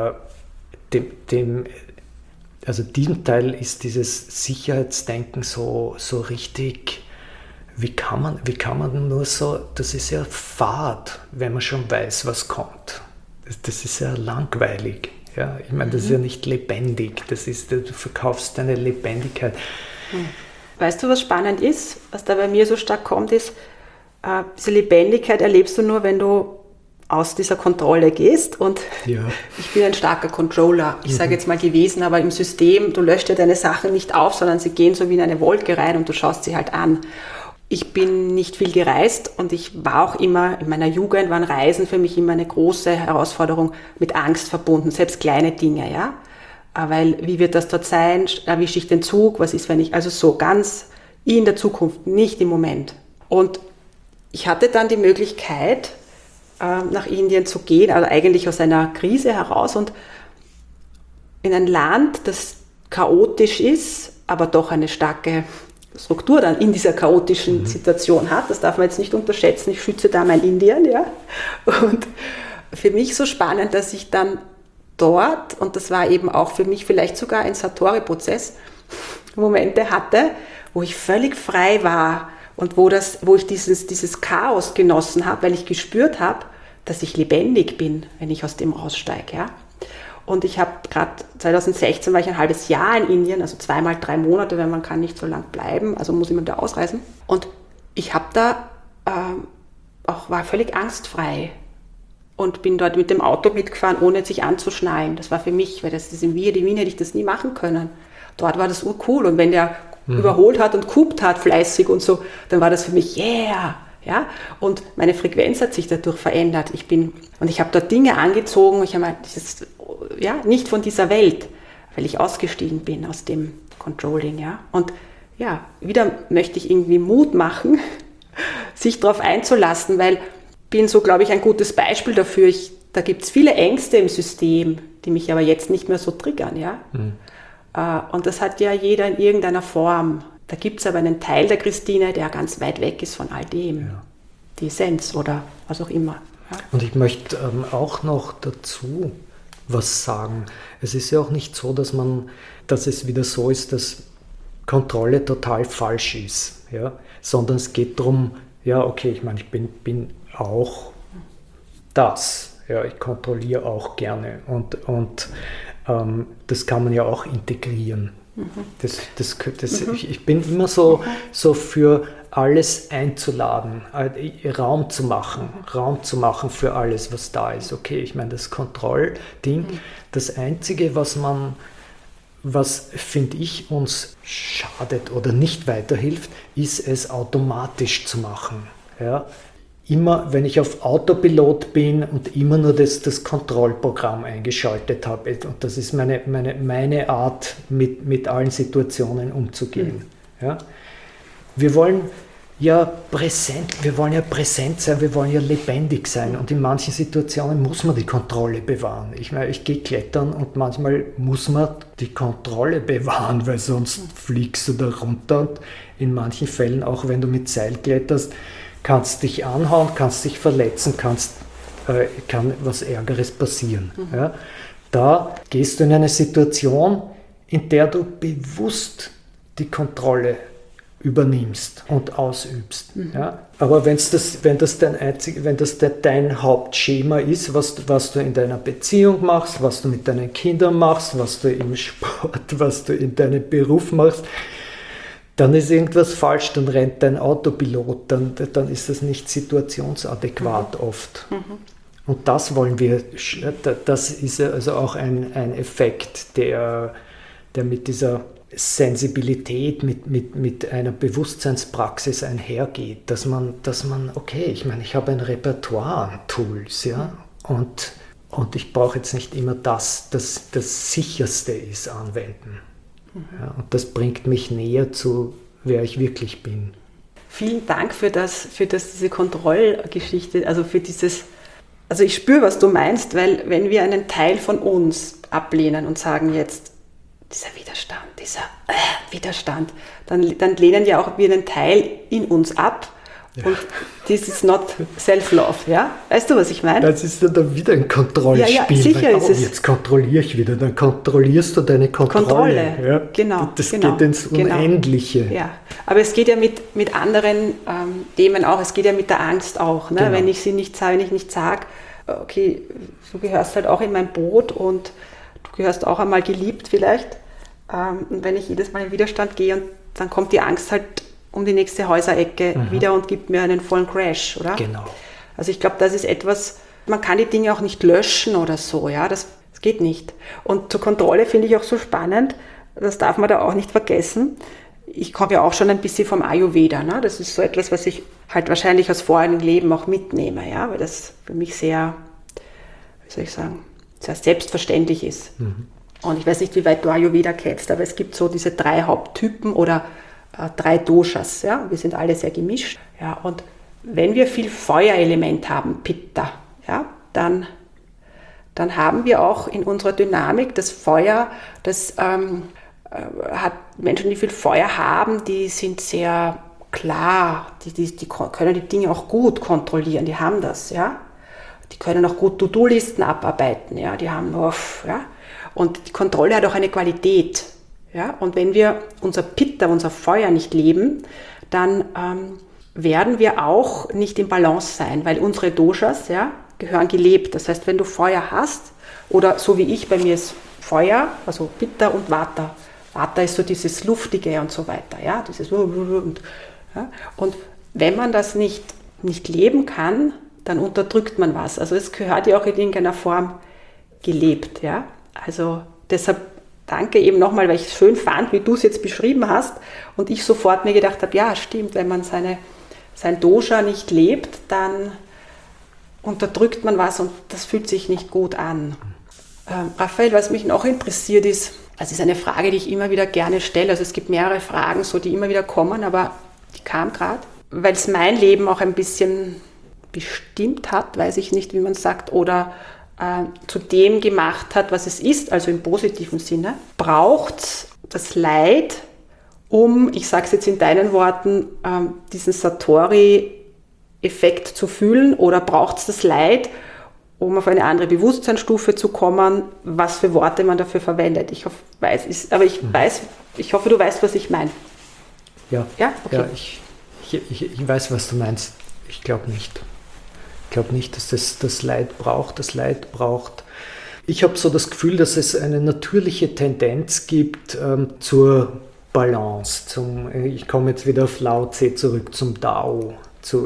also diesem Teil ist dieses Sicherheitsdenken so richtig, wie kann man nur so, das ist ja fad, wenn man schon weiß, was kommt. Das ist ja langweilig. Ja? Ich meine, das ist ja nicht lebendig, du verkaufst deine Lebendigkeit. Weißt du, was spannend ist, was da bei mir so stark kommt, ist, diese Lebendigkeit erlebst du nur, wenn du aus dieser Kontrolle gehst und ich bin ein starker Controller, ich sage jetzt mal gewesen, aber im System, du löscht ja deine Sachen nicht auf, sondern sie gehen so wie in eine Wolke rein und du schaust sie halt an. ich bin nicht viel gereist und ich war auch immer, in meiner Jugend waren Reisen für mich immer eine große Herausforderung, mit Angst verbunden, selbst kleine Dinge, ja. Weil, wie wird das dort sein? Erwische ich den Zug? Was ist, wenn ich, also so ganz in der Zukunft, nicht im Moment. Und ich hatte dann die Möglichkeit, nach Indien zu gehen, also eigentlich aus einer Krise heraus und in ein Land, das chaotisch ist, aber doch eine starke Struktur dann in dieser chaotischen Situation hat. Das darf man jetzt nicht unterschätzen. Ich schütze da mein Indien, ja. Und für mich so spannend, dass ich dann dort, und das war eben auch für mich vielleicht sogar ein Satori-Prozess, Momente hatte, wo ich völlig frei war und wo ich dieses Chaos genossen habe, weil ich gespürt habe, dass ich lebendig bin, wenn ich aus dem raussteige. Ja? Und ich habe gerade 2016 war ich ein halbes Jahr in Indien, also 2-3 Monate, weil man kann nicht so lang bleiben, also muss jemand da ausreisen. Und ich habe da war völlig angstfrei und bin dort mit dem Auto mitgefahren, ohne sich anzuschnallen. Das war für mich, weil das ist in Wien hätte ich das nie machen können. Dort war das urcool und wenn der überholt hat und gehupt hat fleißig und so, dann war das für mich yeah, ja. Und meine Frequenz hat sich dadurch verändert. Ich habe dort Dinge angezogen. Ich habe nicht von dieser Welt, weil ich ausgestiegen bin aus dem Controlling, ja. Und ja, wieder möchte ich irgendwie Mut machen, sich darauf einzulassen, weil bin so, glaube ich, ein gutes Beispiel dafür. Da gibt es viele Ängste im System, die mich aber jetzt nicht mehr so triggern, ja. Und das hat ja jeder in irgendeiner Form. Da gibt es aber einen Teil der Christine, der ganz weit weg ist von all dem. Ja. Die Essenz oder was auch immer. Ja. Und ich möchte auch noch dazu was sagen. Es ist ja auch nicht so, dass es wieder so ist, dass Kontrolle total falsch ist. Ja? Sondern es geht darum, ja, okay, ich meine, ich bin auch das. Ja, ich kontrolliere auch gerne. Und das kann man ja auch integrieren. Ich bin immer so für alles einzuladen, Raum zu machen für alles, was da ist. Okay, ich meine, das Kontrollding, das Einzige, was finde ich uns schadet oder nicht weiterhilft, ist es automatisch zu machen. Ja? Immer, wenn ich auf Autopilot bin und immer nur das Kontrollprogramm eingeschaltet habe. Und das ist meine Art, mit allen Situationen umzugehen. Ja? Wir wollen ja präsent sein, wir wollen ja lebendig sein. Und in manchen Situationen muss man die Kontrolle bewahren. Ich meine, ich gehe klettern und manchmal muss man die Kontrolle bewahren, weil sonst fliegst du da runter. Und in manchen Fällen, auch wenn du mit Seil kletterst, kannst dich anhauen, kannst dich verletzen, kann was Ärgeres passieren. Ja? Da gehst du in eine Situation, in der du bewusst die Kontrolle übernimmst und ausübst. Ja? Aber wenn das dein Hauptschema ist, was du in deiner Beziehung machst, was du mit deinen Kindern machst, was du im Sport, was du in deinem Beruf machst, dann ist irgendwas falsch, dann rennt dein Autopilot, dann ist das nicht situationsadäquat oft. Und das wollen wir, das ist also auch ein Effekt, der mit dieser Sensibilität, mit einer Bewusstseinspraxis einhergeht, dass man, okay, ich meine, ich habe ein Repertoire an Tools, ja, und ich brauche jetzt nicht immer das Sicherste ist, anwenden. Ja, und das bringt mich näher zu, wer ich wirklich bin. Vielen Dank für diese Kontrollgeschichte, also also ich spüre, was du meinst, weil wenn wir einen Teil von uns ablehnen und sagen jetzt, dieser Widerstand, dann lehnen ja auch wir einen Teil in uns ab. Ja. Und this is not self-love, ja? Weißt du, was ich meine? Das ist dann wieder ein Kontrollspiel. Ja, sicher ist es. Jetzt kontrolliere ich wieder, dann kontrollierst du deine Kontrolle. Ja? Genau. Das geht ins Unendliche. Ja, aber es geht ja mit anderen Themen auch, es geht ja mit der Angst auch. Ne? Genau. Wenn ich nicht sage, okay, du gehörst halt auch in mein Boot und du gehörst auch einmal geliebt vielleicht. Und wenn ich jedes Mal in Widerstand gehe und dann kommt die Angst halt um die nächste Häuserecke wieder und gibt mir einen vollen Crash, oder? Genau. Also ich glaube, das ist etwas, man kann die Dinge auch nicht löschen oder so, ja, das geht nicht. Und zur Kontrolle finde ich auch so spannend, das darf man da auch nicht vergessen. ich komme ja auch schon ein bisschen vom Ayurveda. Ne? Das ist so etwas, was ich halt wahrscheinlich aus vorigen Leben auch mitnehme, ja? Weil das für mich sehr, wie soll ich sagen, sehr selbstverständlich ist. Mhm. Und ich weiß nicht, wie weit du Ayurveda kennst, aber es gibt so diese 3 Haupttypen oder 3 Doshas. Ja? Wir sind alle sehr gemischt. Ja? Und wenn wir viel Feuerelement haben, Pitta, ja, dann haben wir auch in unserer Dynamik das Feuer, das hat Menschen, die viel Feuer haben, die sind sehr klar, die können die Dinge auch gut kontrollieren, die haben das, ja. Die können auch gut To-Do-Listen abarbeiten, ja, die haben ja. Und die Kontrolle hat auch eine Qualität, ja. Und wenn wir unser Pitta, unser Feuer nicht leben, dann werden wir auch nicht im Balance sein, weil unsere Doshas, ja, gehören gelebt. Das heißt, wenn du Feuer hast, oder so wie ich, bei mir ist Feuer, also Pitta und Vata. Vata ist so dieses Luftige und so weiter, ja, dieses und wenn man das nicht leben kann, dann unterdrückt man was. Also es gehört ja auch in irgendeiner Form gelebt, ja. Also deshalb danke eben nochmal, weil ich es schön fand, wie du es jetzt beschrieben hast und ich sofort mir gedacht habe, ja, stimmt, wenn man sein Dosha nicht lebt, dann unterdrückt man was und das fühlt sich nicht gut an. Raphael, was mich noch interessiert ist, das ist eine Frage, die ich immer wieder gerne stelle. Also es gibt mehrere Fragen, so, die immer wieder kommen, aber die kam gerade, weil es mein Leben auch ein bisschen bestimmt hat, weiß ich nicht, wie man sagt, oder zu dem gemacht hat, was es ist, also im positiven Sinne. Braucht das Leid, um, ich sage es jetzt in deinen Worten, diesen Satori-Effekt zu fühlen, oder braucht es das Leid, um auf eine andere Bewusstseinsstufe zu kommen, was für Worte man dafür verwendet. Ich hoffe, ich hoffe, du weißt, was ich meine. Ja, ja? Okay. Ja, ich weiß, was du meinst. Ich glaube nicht. Ich glaube nicht, dass das Leid braucht. Das Leid braucht. Ich habe so das Gefühl, dass es eine natürliche Tendenz gibt zur Balance. Ich komme jetzt wieder auf Lao Tse zurück, zum Dao,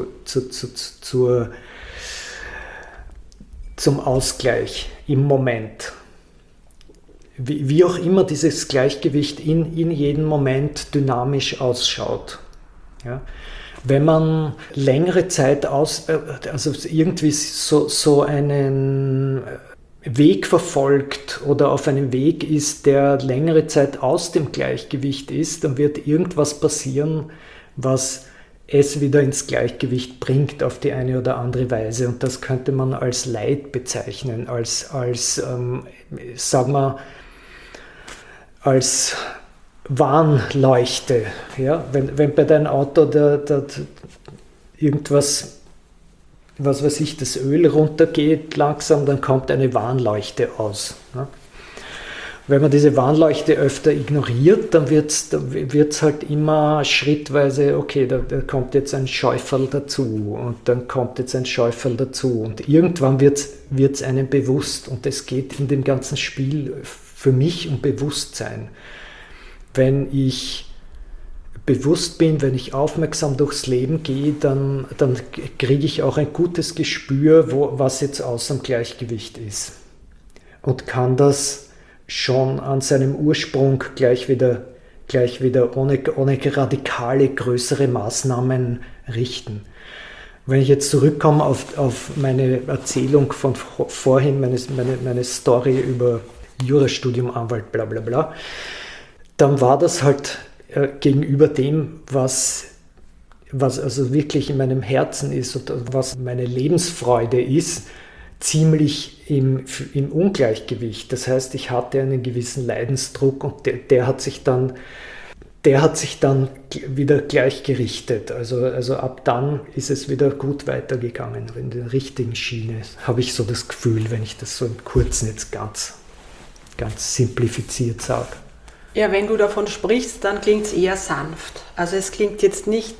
zum Ausgleich im Moment. Wie auch immer dieses Gleichgewicht in jedem Moment dynamisch ausschaut. Ja? Wenn man längere Zeit also irgendwie so einen Weg verfolgt oder auf einem Weg ist, der längere Zeit aus dem Gleichgewicht ist, dann wird irgendwas passieren, was es wieder ins Gleichgewicht bringt auf die eine oder andere Weise. Und das könnte man als Leid bezeichnen, als Warnleuchte. Ja? Wenn bei deinem Auto irgendwas, was weiß ich, das Öl runtergeht langsam, dann kommt eine Warnleuchte aus. Ja? Wenn man diese Warnleuchte öfter ignoriert, dann wird's halt immer schrittweise, okay, da kommt jetzt ein Schäuferl dazu und dann kommt jetzt ein Schäuferl dazu und irgendwann wird's einem bewusst, und es geht in dem ganzen Spiel für mich um Bewusstsein. Wenn ich bewusst bin, wenn ich aufmerksam durchs Leben gehe, dann kriege ich auch ein gutes Gespür, was jetzt aus dem Gleichgewicht ist, und kann das schon an seinem Ursprung gleich wieder ohne radikale, größere Maßnahmen richten. Wenn ich jetzt zurückkomme auf meine Erzählung von vorhin, meine Story über Jurastudium, Anwalt, bla bla bla, dann war das halt gegenüber dem, was also wirklich in meinem Herzen ist und was meine Lebensfreude ist, ziemlich im Ungleichgewicht. Das heißt, ich hatte einen gewissen Leidensdruck und der hat sich dann wieder gleichgerichtet. Also ab dann ist es wieder gut weitergegangen, in der richtigen Schiene, habe ich so das Gefühl, wenn ich das so im Kurzen jetzt ganz simplifiziert sage. Ja, wenn du davon sprichst, dann klingt es eher sanft. Also es klingt jetzt nicht...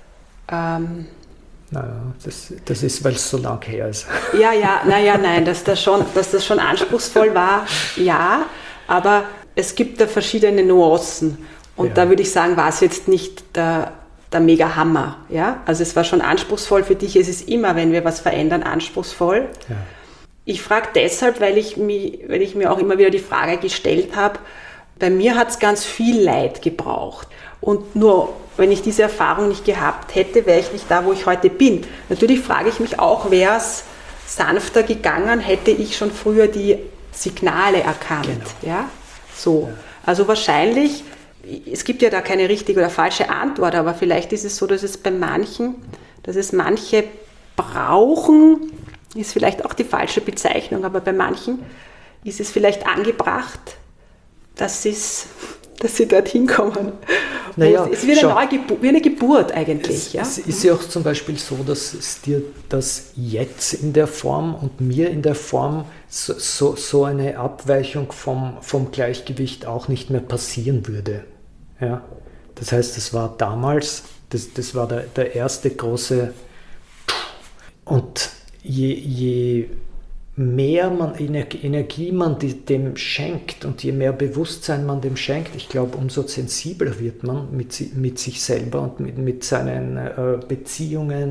Naja, das ist, weil es so lang her ist. Nein, dass das schon anspruchsvoll war, ja, aber es gibt da verschiedene Nuancen und da würde ich sagen, war es jetzt nicht der Mega-Hammer, ja, also es war schon anspruchsvoll für dich, es ist immer, wenn wir was verändern, anspruchsvoll. Ja. Ich frage deshalb, weil ich mir auch immer wieder die Frage gestellt habe, bei mir hat es ganz viel Leid gebraucht Und nur wenn ich diese Erfahrung nicht gehabt hätte, wäre ich nicht da, wo ich heute bin. Natürlich frage ich mich auch, wäre es sanfter gegangen, hätte ich schon früher die Signale erkannt. Genau. Ja? So. Also wahrscheinlich, es gibt ja da keine richtige oder falsche Antwort, aber vielleicht ist es so, dass es manche brauchen, ist vielleicht auch die falsche Bezeichnung, aber bei manchen ist es vielleicht angebracht, dass sie dorthin kommen. Naja, es wird wie eine Geburt eigentlich. Es ist ja auch zum Beispiel so, dass es dir das jetzt in der Form und mir in der Form so eine Abweichung vom Gleichgewicht auch nicht mehr passieren würde. Ja? Das heißt, das war damals, das war der erste große. Und je mehr Energie man dem schenkt und je mehr Bewusstsein man dem schenkt, ich glaube, umso sensibler wird man mit sich selber und mit seinen Beziehungen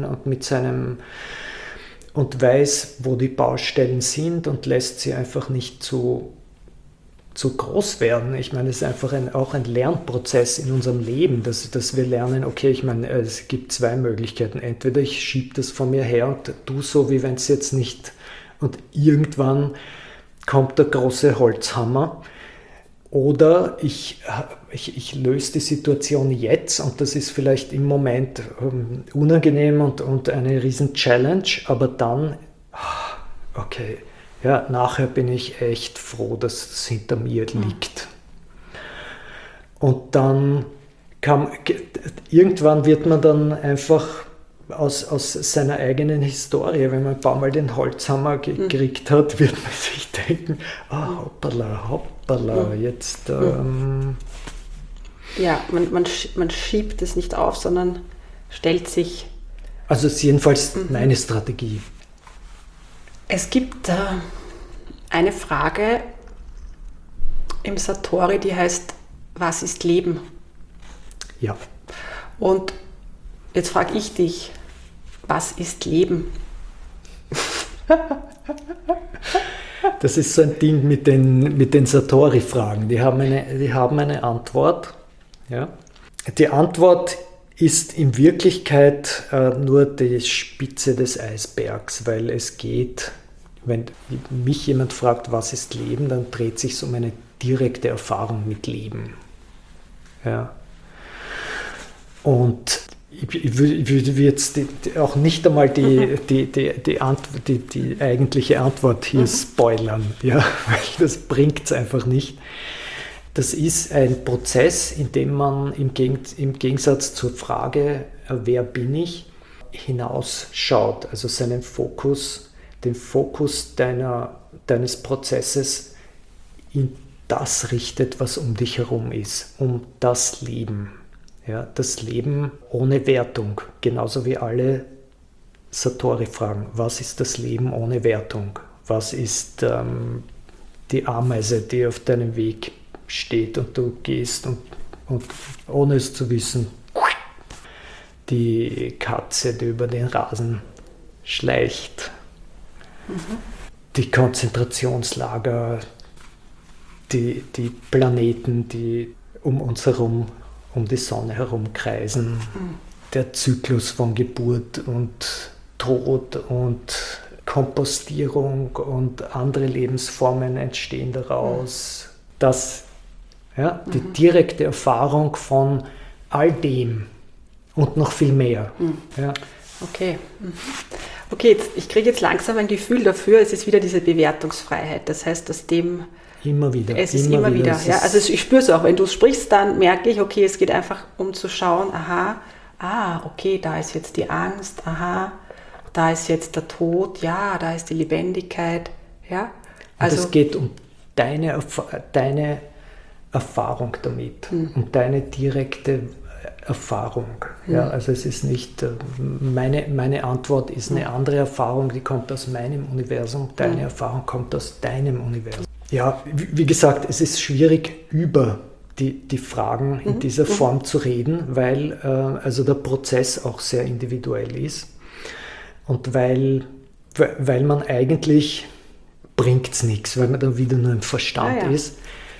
und weiß, wo die Baustellen sind und lässt sie einfach nicht zu groß werden. Ich meine, es ist einfach auch ein Lernprozess in unserem Leben, dass wir lernen, okay, ich meine, es gibt zwei Möglichkeiten. Entweder ich schiebe das von mir her und tu so, wie wenn es jetzt nicht. Und irgendwann kommt der große Holzhammer. Oder ich löse die Situation jetzt und das ist vielleicht im Moment unangenehm und eine riesen Challenge, aber dann, okay, ja, nachher bin ich echt froh, dass es hinter mir liegt. Und dann irgendwann wird man dann einfach aus seiner eigenen Historie, wenn man ein paar Mal den Holzhammer gekriegt hat, wird man sich denken, hoppala, jetzt. Ja, man schiebt es nicht auf, sondern stellt sich. Also ist jedenfalls meine Strategie. Es gibt eine Frage im Satori, die heißt, was ist Leben? Ja. Und jetzt frage ich dich, was ist Leben? Das ist so ein Ding mit den Satori-Fragen. Die haben eine Antwort. Ja. Die Antwort ist in Wirklichkeit nur die Spitze des Eisbergs, weil es geht, wenn mich jemand fragt, was ist Leben, dann dreht sich um eine direkte Erfahrung mit Leben. Ja. Und ich würde jetzt auch nicht einmal die eigentliche Antwort hier spoilern, ja, weil das bringt es einfach nicht. Das ist ein Prozess, in dem man im Gegensatz zur Frage, wer bin ich, hinausschaut, also den Fokus deines Prozesses in das richtet, was um dich herum ist, um das Leben. Ja, das Leben ohne Wertung, genauso wie alle Satori-Fragen. Was ist das Leben ohne Wertung? Was ist die Ameise, die auf deinem Weg steht und du gehst und ohne es zu wissen, die Katze, die über den Rasen schleicht, die Konzentrationslager, die Planeten, die um uns herum, um die Sonne herum kreisen, der Zyklus von Geburt und Tod und Kompostierung und andere Lebensformen entstehen daraus. Die direkte Erfahrung von all dem und noch viel mehr. Ja. Okay. Okay, ich kriege jetzt langsam ein Gefühl dafür, es ist wieder diese Bewertungsfreiheit. Das heißt, dass dem immer wieder. Es ist immer wieder. Ja, also ich spüre es auch, wenn du sprichst, dann merke ich, okay, es geht einfach um zu schauen, okay, da ist jetzt die Angst, da ist jetzt der Tod, ja, da ist die Lebendigkeit. Ja? Also es geht um deine Erfahrung damit, um deine direkte Erfahrung. Ja, also es ist nicht, meine Antwort ist eine andere Erfahrung, die kommt aus meinem Universum, deine Erfahrung kommt aus deinem Universum. Ja, wie gesagt, es ist schwierig, über die Fragen in dieser Form zu reden, weil also der Prozess auch sehr individuell ist und weil man eigentlich bringt es nichts, weil man dann wieder nur im Verstand ist.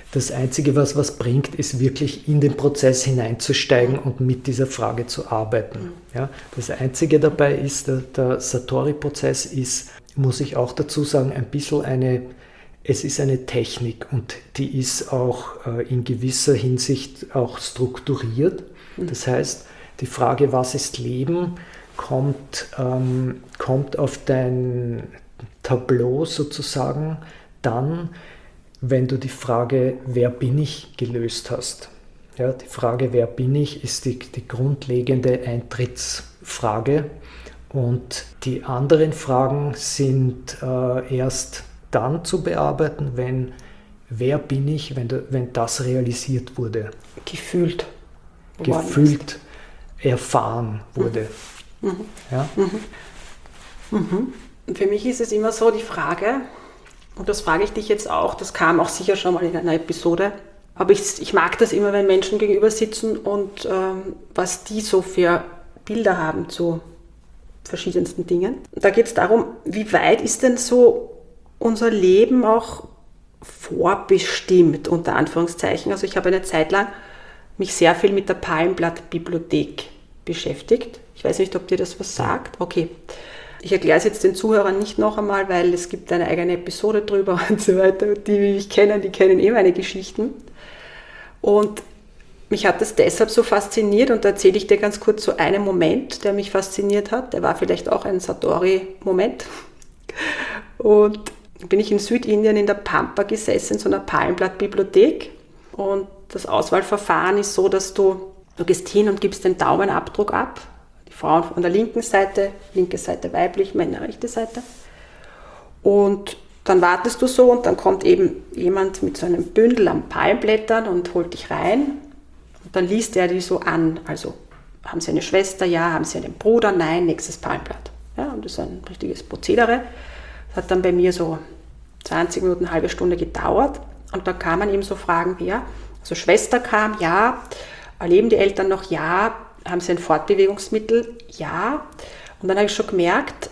Das Einzige, was bringt, ist wirklich in den Prozess hineinzusteigen und mit dieser Frage zu arbeiten. Ja, das Einzige dabei ist, der Satori-Prozess ist, muss ich auch dazu sagen, ein bisschen es ist eine Technik und die ist auch in gewisser Hinsicht auch strukturiert. Das heißt, die Frage, was ist Leben, kommt auf dein Tableau sozusagen dann, wenn du die Frage, wer bin ich, gelöst hast. Ja, die Frage, wer bin ich, ist die grundlegende Eintrittsfrage. Und die anderen Fragen sind erst dann zu bearbeiten, wenn wer bin ich, wenn das realisiert wurde. Gefühlt erfahren wurde. Ja? Und für mich ist es immer so die Frage, und das frage ich dich jetzt auch, das kam auch sicher schon mal in einer Episode, aber ich mag das immer, wenn Menschen gegenüber sitzen und was die so für Bilder haben zu verschiedensten Dingen. Da geht es darum, wie weit ist denn so unser Leben auch vorbestimmt, unter Anführungszeichen. Also ich habe eine Zeit lang mich sehr viel mit der Palmblatt-Bibliothek beschäftigt. Ich weiß nicht, ob dir das was sagt. Okay. Ich erkläre es jetzt den Zuhörern nicht noch einmal, weil es gibt eine eigene Episode drüber und so weiter. Die mich kennen, die kennen eh meine Geschichten. Und mich hat das deshalb so fasziniert und da erzähle ich dir ganz kurz so einen Moment, der mich fasziniert hat. Der war vielleicht auch ein Satori-Moment. Und bin ich in Südindien in der Pampa gesessen, in so einer Palmblatt-Bibliothek. Und das Auswahlverfahren ist so, dass du gehst hin und gibst den Daumenabdruck ab. Die Frauen an der linke Seite weiblich, Männer rechte Seite. Und dann wartest du so und dann kommt eben jemand mit so einem Bündel an Palmblättern und holt dich rein. Und dann liest er die so an. Also, haben Sie eine Schwester? Ja. Haben Sie einen Bruder? Nein. Nächstes Palmblatt. Ja, und das ist ein richtiges Prozedere. Das hat dann bei mir so 20 Minuten, eine halbe Stunde gedauert. Und da kann man eben so fragen, wer. Also Schwester kam, ja. Leben die Eltern noch? Ja. Haben sie ein Fortbewegungsmittel? Ja. Und dann habe ich schon gemerkt,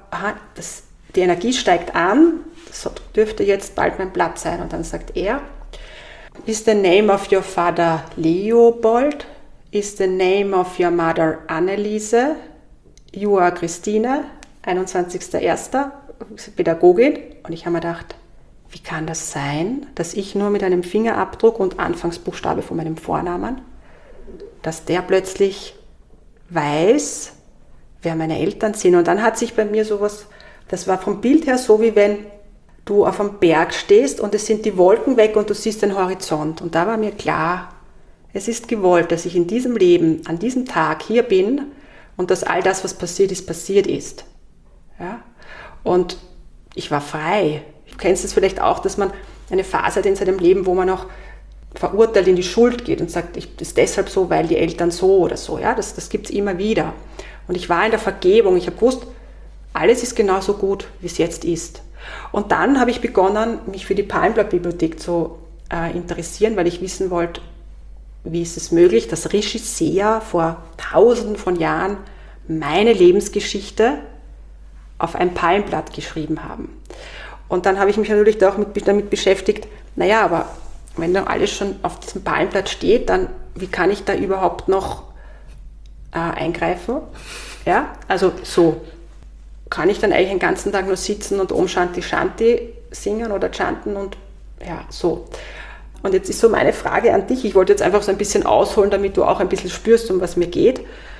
die Energie steigt an. Das dürfte jetzt bald mein Blatt sein. Und dann sagt er, is the name of your father Leopold? Is the name of your mother Anneliese? You are Christine, 21.01., Pädagogin. Und ich habe mir gedacht, wie kann das sein, dass ich nur mit einem Fingerabdruck und Anfangsbuchstabe von meinem Vornamen, dass der plötzlich weiß, wer meine Eltern sind. Und dann hat sich bei mir sowas, das war vom Bild her so, wie wenn du auf einem Berg stehst und es sind die Wolken weg und du siehst den Horizont. Und da war mir klar, es ist gewollt, dass ich in diesem Leben, an diesem Tag hier bin und dass all das, was passiert ist. Ja? Und ich war frei. Du kennst es vielleicht auch, dass man eine Phase hat in seinem Leben, wo man auch verurteilt in die Schuld geht und sagt, das ist deshalb so, weil die Eltern so oder so. Ja? Das gibt es immer wieder. Und ich war in der Vergebung. Ich habe gewusst, alles ist genauso gut, wie es jetzt ist. Und dann habe ich begonnen, mich für die Palmblatt-Bibliothek zu interessieren, weil ich wissen wollte, wie ist es möglich, dass Rishi Seer vor Tausenden von Jahren meine Lebensgeschichte auf ein Palmblatt geschrieben haben. Und dann habe ich mich natürlich auch damit beschäftigt, naja, aber wenn dann alles schon auf diesem Palmblatt steht, dann wie kann ich da überhaupt noch eingreifen? Ja, also so. Kann ich dann eigentlich den ganzen Tag nur sitzen und Om Shanti Shanti singen oder chanten und ja, so. Und jetzt ist so meine Frage an dich, ich wollte jetzt einfach so ein bisschen ausholen, damit du auch ein bisschen spürst, um was mir geht.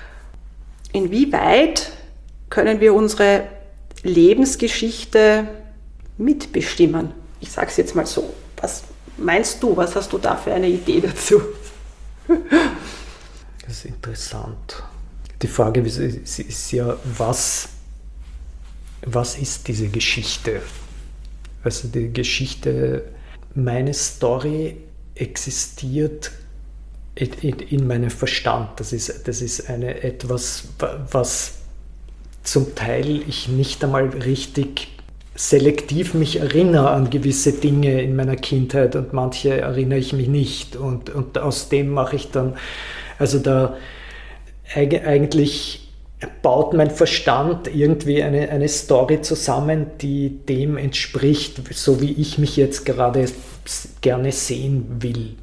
Inwieweit können wir unsere Lebensgeschichte mitbestimmen? Ich sage es jetzt mal so. Was meinst du, was hast du da für eine Idee dazu? Das ist interessant. Die Frage ist ja, was ist diese Geschichte? Also die Geschichte, meine Story existiert in meinem Verstand. Das ist etwas, was zum Teil ich nicht einmal richtig selektiv mich erinnere an gewisse Dinge in meiner Kindheit und manche erinnere ich mich nicht. Und aus dem mache ich dann, also da eigentlich baut mein Verstand irgendwie eine Story zusammen, die dem entspricht, so wie ich mich jetzt gerade gerne sehen will.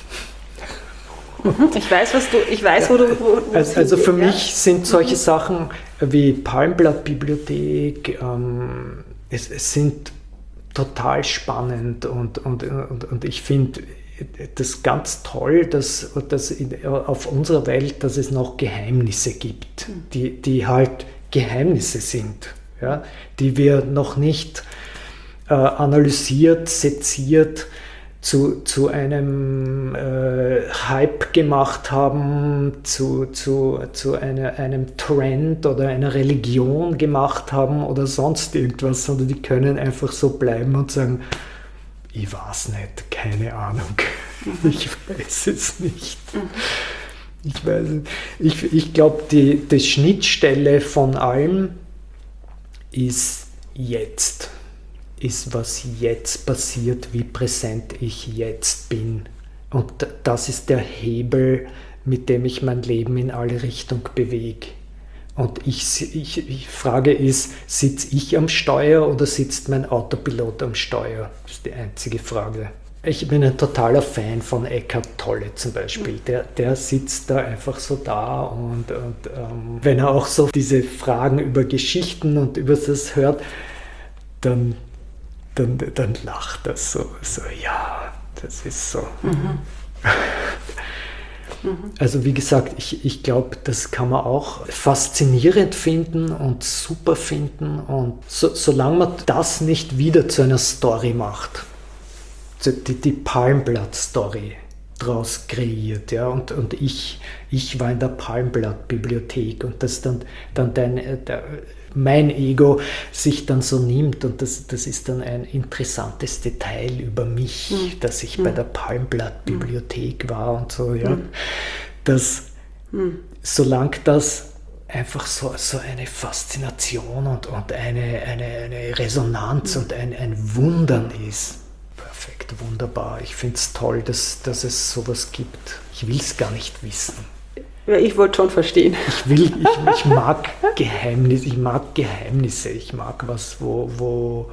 Ich weiß, wo du also für mich sind solche Sachen wie Palmblatt-Bibliothek, es sind total spannend und ich finde das ganz toll, dass auf unserer Welt, dass es noch Geheimnisse gibt, die halt Geheimnisse sind, ja, die wir noch nicht analysiert, seziert zu einem Hype gemacht haben, zu einem Trend oder einer Religion gemacht haben oder sonst irgendwas, sondern die können einfach so bleiben und sagen, ich weiß nicht, keine Ahnung, ich weiß es nicht. Ich weiß es. Ich glaube, die Schnittstelle von allem ist jetzt. Ist, was jetzt passiert, wie präsent ich jetzt bin. Und das ist der Hebel, mit dem ich mein Leben in alle Richtungen bewege. Und ich frage ist, sitze ich am Steuer oder sitzt mein Autopilot am Steuer? Das ist die einzige Frage. Ich bin ein totaler Fan von Eckhart Tolle zum Beispiel. Der sitzt da einfach so da und wenn er auch so diese Fragen über Geschichten und über das hört, dann lacht er so, ja, das ist so. Also wie gesagt, ich glaube, das kann man auch faszinierend finden und super finden und solange man das nicht wieder zu einer Story macht, die Palmblatt-Story draus kreiert, ja, und ich war in der Palmblatt-Bibliothek und das dann mein Ego sich dann so nimmt und das ist dann ein interessantes Detail über mich, dass ich bei der Palmblatt-Bibliothek war und so, ja, dass solange das einfach so eine Faszination und eine Resonanz und ein Wundern ist, perfekt, wunderbar, ich finde es toll, dass es sowas gibt, ich will es gar nicht wissen. Ja, ich wollte schon verstehen. Ich mag Geheimnisse, ich mag was, wo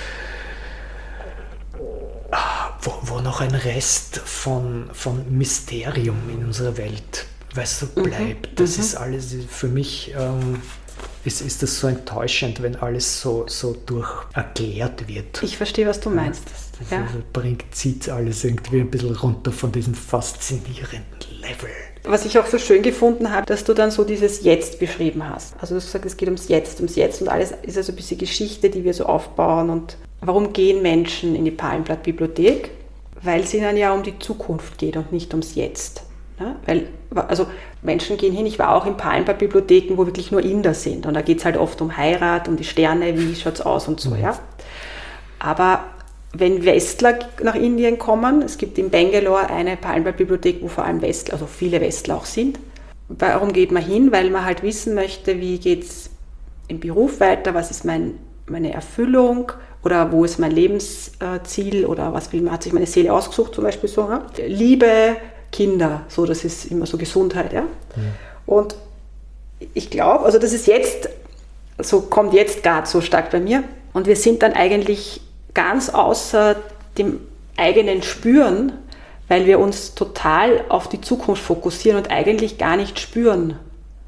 noch ein Rest von Mysterium in unserer Welt, weißt du, bleibt. Das ist alles, für mich ist das so enttäuschend, wenn alles so durch erklärt wird. Ich verstehe, was du meinst. Das zieht alles irgendwie ein bisschen runter von diesem faszinierenden Level. Was ich auch so schön gefunden habe, dass du dann so dieses Jetzt beschrieben hast. Also du hast gesagt, es geht ums Jetzt und alles ist also ein bisschen Geschichte, die wir so aufbauen. Und warum gehen Menschen in die Palmblatt-Bibliothek? Weil es ihnen ja um die Zukunft geht und nicht ums Jetzt. Ja? Also Menschen gehen hin, ich war auch in Palmblatt-Bibliotheken, wo wirklich nur Inder sind. Und da geht es halt oft um Heirat, um die Sterne, wie schaut es aus und so. Ja? Aber wenn Westler nach Indien kommen, es gibt in Bangalore eine Palmblatt-Bibliothek, wo vor allem Westler, also viele Westler auch sind. Warum geht man hin? Weil man halt wissen möchte, wie geht es im Beruf weiter, was ist meine Erfüllung oder wo ist mein Lebensziel oder hat sich meine Seele ausgesucht, zum Beispiel so. Ja? Liebe, Kinder, so, das ist immer so Gesundheit. Ja? Und ich glaube, also das ist jetzt, so kommt jetzt gerade so stark bei mir und wir sind dann eigentlich ganz außer dem eigenen Spüren, weil wir uns total auf die Zukunft fokussieren und eigentlich gar nicht spüren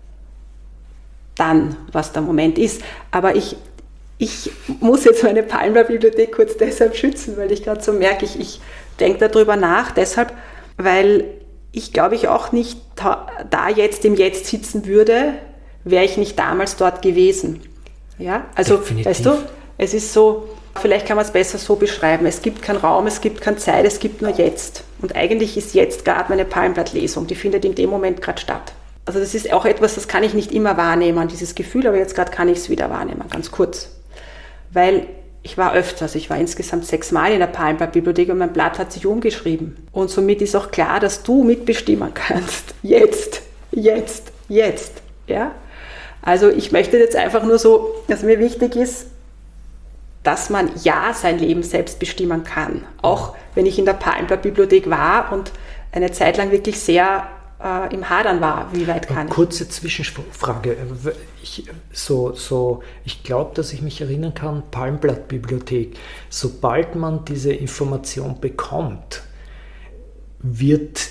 dann, was der Moment ist. Aber ich muss jetzt meine Palmblatt-Bibliothek kurz deshalb schützen, weil ich gerade so merke, ich denke darüber nach, deshalb, weil ich glaube, ich auch nicht da jetzt im Jetzt sitzen würde, wäre ich nicht damals dort gewesen. Ja, also, definitiv. Weißt du, es ist so, vielleicht kann man es besser so beschreiben, es gibt keinen Raum, es gibt keine Zeit, es gibt nur Jetzt. Und eigentlich ist jetzt gerade meine Palmblatt-Lesung, die findet in dem Moment gerade statt. Also das ist auch etwas, das kann ich nicht immer wahrnehmen, dieses Gefühl, aber jetzt gerade kann ich es wieder wahrnehmen, ganz kurz. Weil ich war öfters, ich war insgesamt 6 Mal in der Palmblatt-Bibliothek und mein Blatt hat sich umgeschrieben. Und somit ist auch klar, dass du mitbestimmen kannst. Jetzt. Ja? Also ich möchte jetzt einfach nur so, dass mir wichtig ist, dass man ja sein Leben selbst bestimmen kann. Auch wenn ich in der Palmblatt-Bibliothek war und eine Zeit lang wirklich sehr im Hadern war, wie weit kann ich. Kurze Zwischenfrage. Ich glaube, dass ich mich erinnern kann, Palmblatt-Bibliothek. Sobald man diese Information bekommt, wird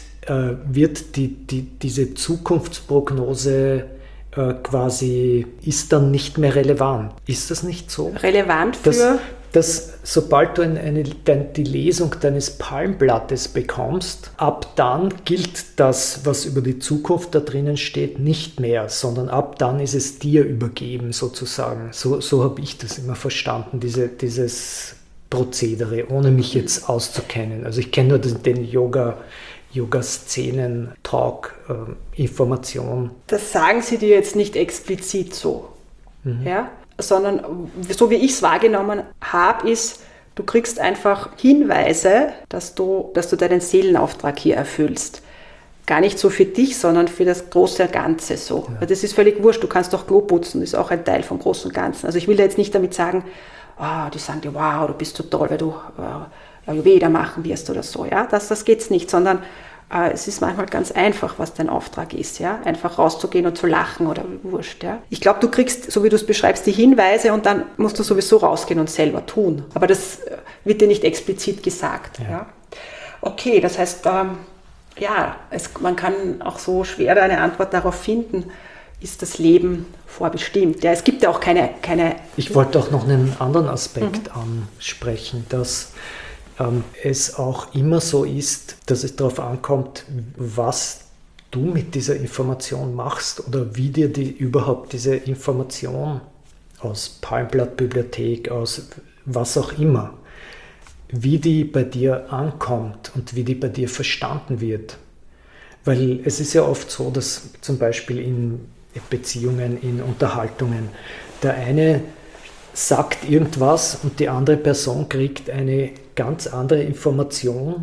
diese Zukunftsprognose quasi, ist dann nicht mehr relevant. Ist das nicht so? Relevant für? Dass sobald du die Lesung deines Palmblattes bekommst, ab dann gilt das, was über die Zukunft da drinnen steht, nicht mehr, sondern ab dann ist es dir übergeben sozusagen. So habe ich das immer verstanden, dieses Prozedere, ohne mich jetzt auszukennen. Also ich kenne nur den Yoga-Szenen-Talk, Information. Das sagen sie dir jetzt nicht explizit so, ja? Sondern so wie ich es wahrgenommen habe, ist, du kriegst einfach Hinweise, dass du deinen Seelenauftrag hier erfüllst. Gar nicht so für dich, sondern für das große Ganze so. Ja. Das ist völlig wurscht, du kannst doch Klo putzen, das ist auch ein Teil vom großen Ganzen. Also ich will da jetzt nicht damit sagen, die sagen dir, wow, du bist so toll, weil du Ayurveda machen wirst oder so. Ja? Das geht's nicht, sondern es ist manchmal ganz einfach, was dein Auftrag ist. Ja? Einfach rauszugehen und zu lachen oder wurscht. Ja? Ich glaube, du kriegst, so wie du es beschreibst, die Hinweise und dann musst du sowieso rausgehen und selber tun. Aber das wird dir nicht explizit gesagt. Ja. Ja? Okay, das heißt, man kann auch so schwer eine Antwort darauf finden, ist das Leben vorbestimmt. Ja, es gibt ja auch keine... Ich wollte auch noch einen anderen Aspekt ansprechen, dass es auch immer so ist, dass es darauf ankommt, was du mit dieser Information machst oder wie dir überhaupt diese Information aus Palmblatt-Bibliothek, aus was auch immer, wie die bei dir ankommt und wie die bei dir verstanden wird. Weil es ist ja oft so, dass zum Beispiel in Beziehungen, in Unterhaltungen, der eine sagt irgendwas und die andere Person kriegt eine ganz andere Information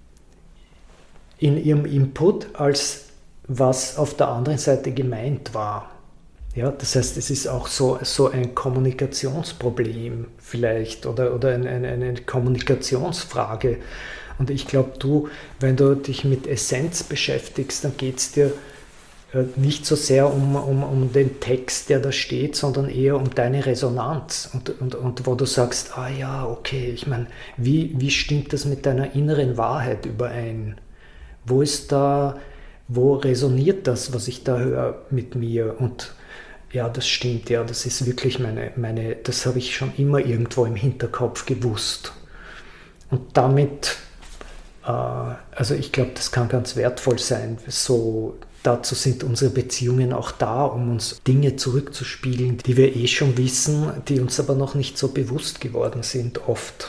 in ihrem Input, als was auf der anderen Seite gemeint war. Ja, das heißt, es ist auch so ein Kommunikationsproblem vielleicht oder eine Kommunikationsfrage. Und ich glaube, wenn du dich mit Essenz beschäftigst, dann geht es dir nicht so sehr um den Text, der da steht, sondern eher um deine Resonanz und wo du sagst, ja, okay, ich meine, wie stimmt das mit deiner inneren Wahrheit überein? Wo resoniert das, was ich da höre mit mir? Und ja, das stimmt, ja, das ist wirklich das habe ich schon immer irgendwo im Hinterkopf gewusst. Und damit, also ich glaube, das kann ganz wertvoll sein, dazu sind unsere Beziehungen auch da, um uns Dinge zurückzuspiegeln, die wir schon wissen, die uns aber noch nicht so bewusst geworden sind, oft.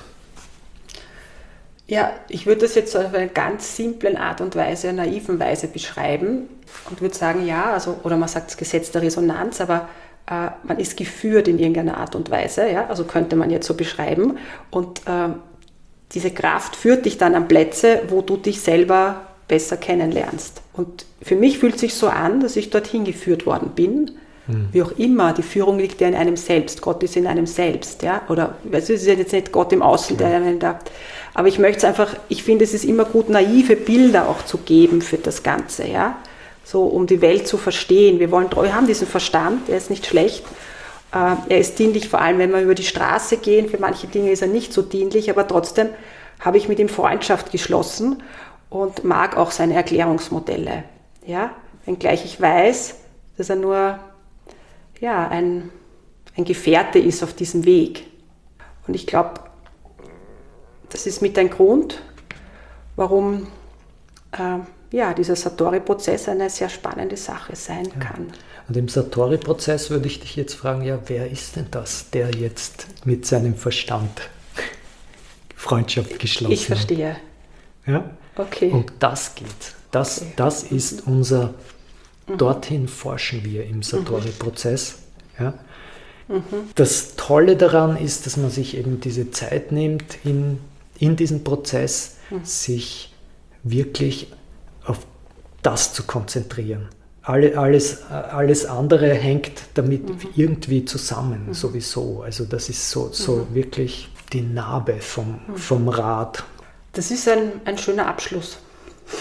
Ja, ich würde das jetzt auf eine ganz simple Art und Weise, naiven Weise beschreiben und würde sagen, oder man sagt das Gesetz der Resonanz, aber man ist geführt in irgendeiner Art und Weise, ja, also könnte man jetzt so beschreiben und diese Kraft führt dich dann an Plätze, wo du dich selber besser kennenlernst. Und für mich fühlt es sich so an, dass ich dorthin geführt worden bin. Wie auch immer, die Führung liegt ja in einem selbst. Gott ist in einem selbst. Ja? Oder es ist ja jetzt nicht Gott im Außen, der einen da. Aber ich möchte es einfach, ich finde, es ist immer gut, naive Bilder auch zu geben für das Ganze. Ja? So, um die Welt zu verstehen. Wir haben diesen Verstand, der ist nicht schlecht. Er ist dienlich, vor allem wenn wir über die Straße gehen. Für manche Dinge ist er nicht so dienlich, aber trotzdem habe ich mit ihm Freundschaft geschlossen und mag auch seine Erklärungsmodelle. Ja? Wenngleich ich weiß, dass er nur ein Gefährte ist auf diesem Weg. Und ich glaube, das ist mit ein Grund, warum dieser Satori-Prozess eine sehr spannende Sache sein kann. Und im Satori-Prozess würde ich dich jetzt fragen, wer ist denn das, der jetzt mit seinem Verstand Freundschaft geschlossen hat? Ich verstehe. Ja? Okay. Und das geht. Das ist unser, dorthin forschen wir im Satori-Prozess. Ja? Das Tolle daran ist, dass man sich eben diese Zeit nimmt, in diesem Prozess sich wirklich auf das zu konzentrieren. Alles andere hängt damit irgendwie zusammen, sowieso. Also das ist so wirklich die Narbe vom Rad. Das ist ein schöner Abschluss.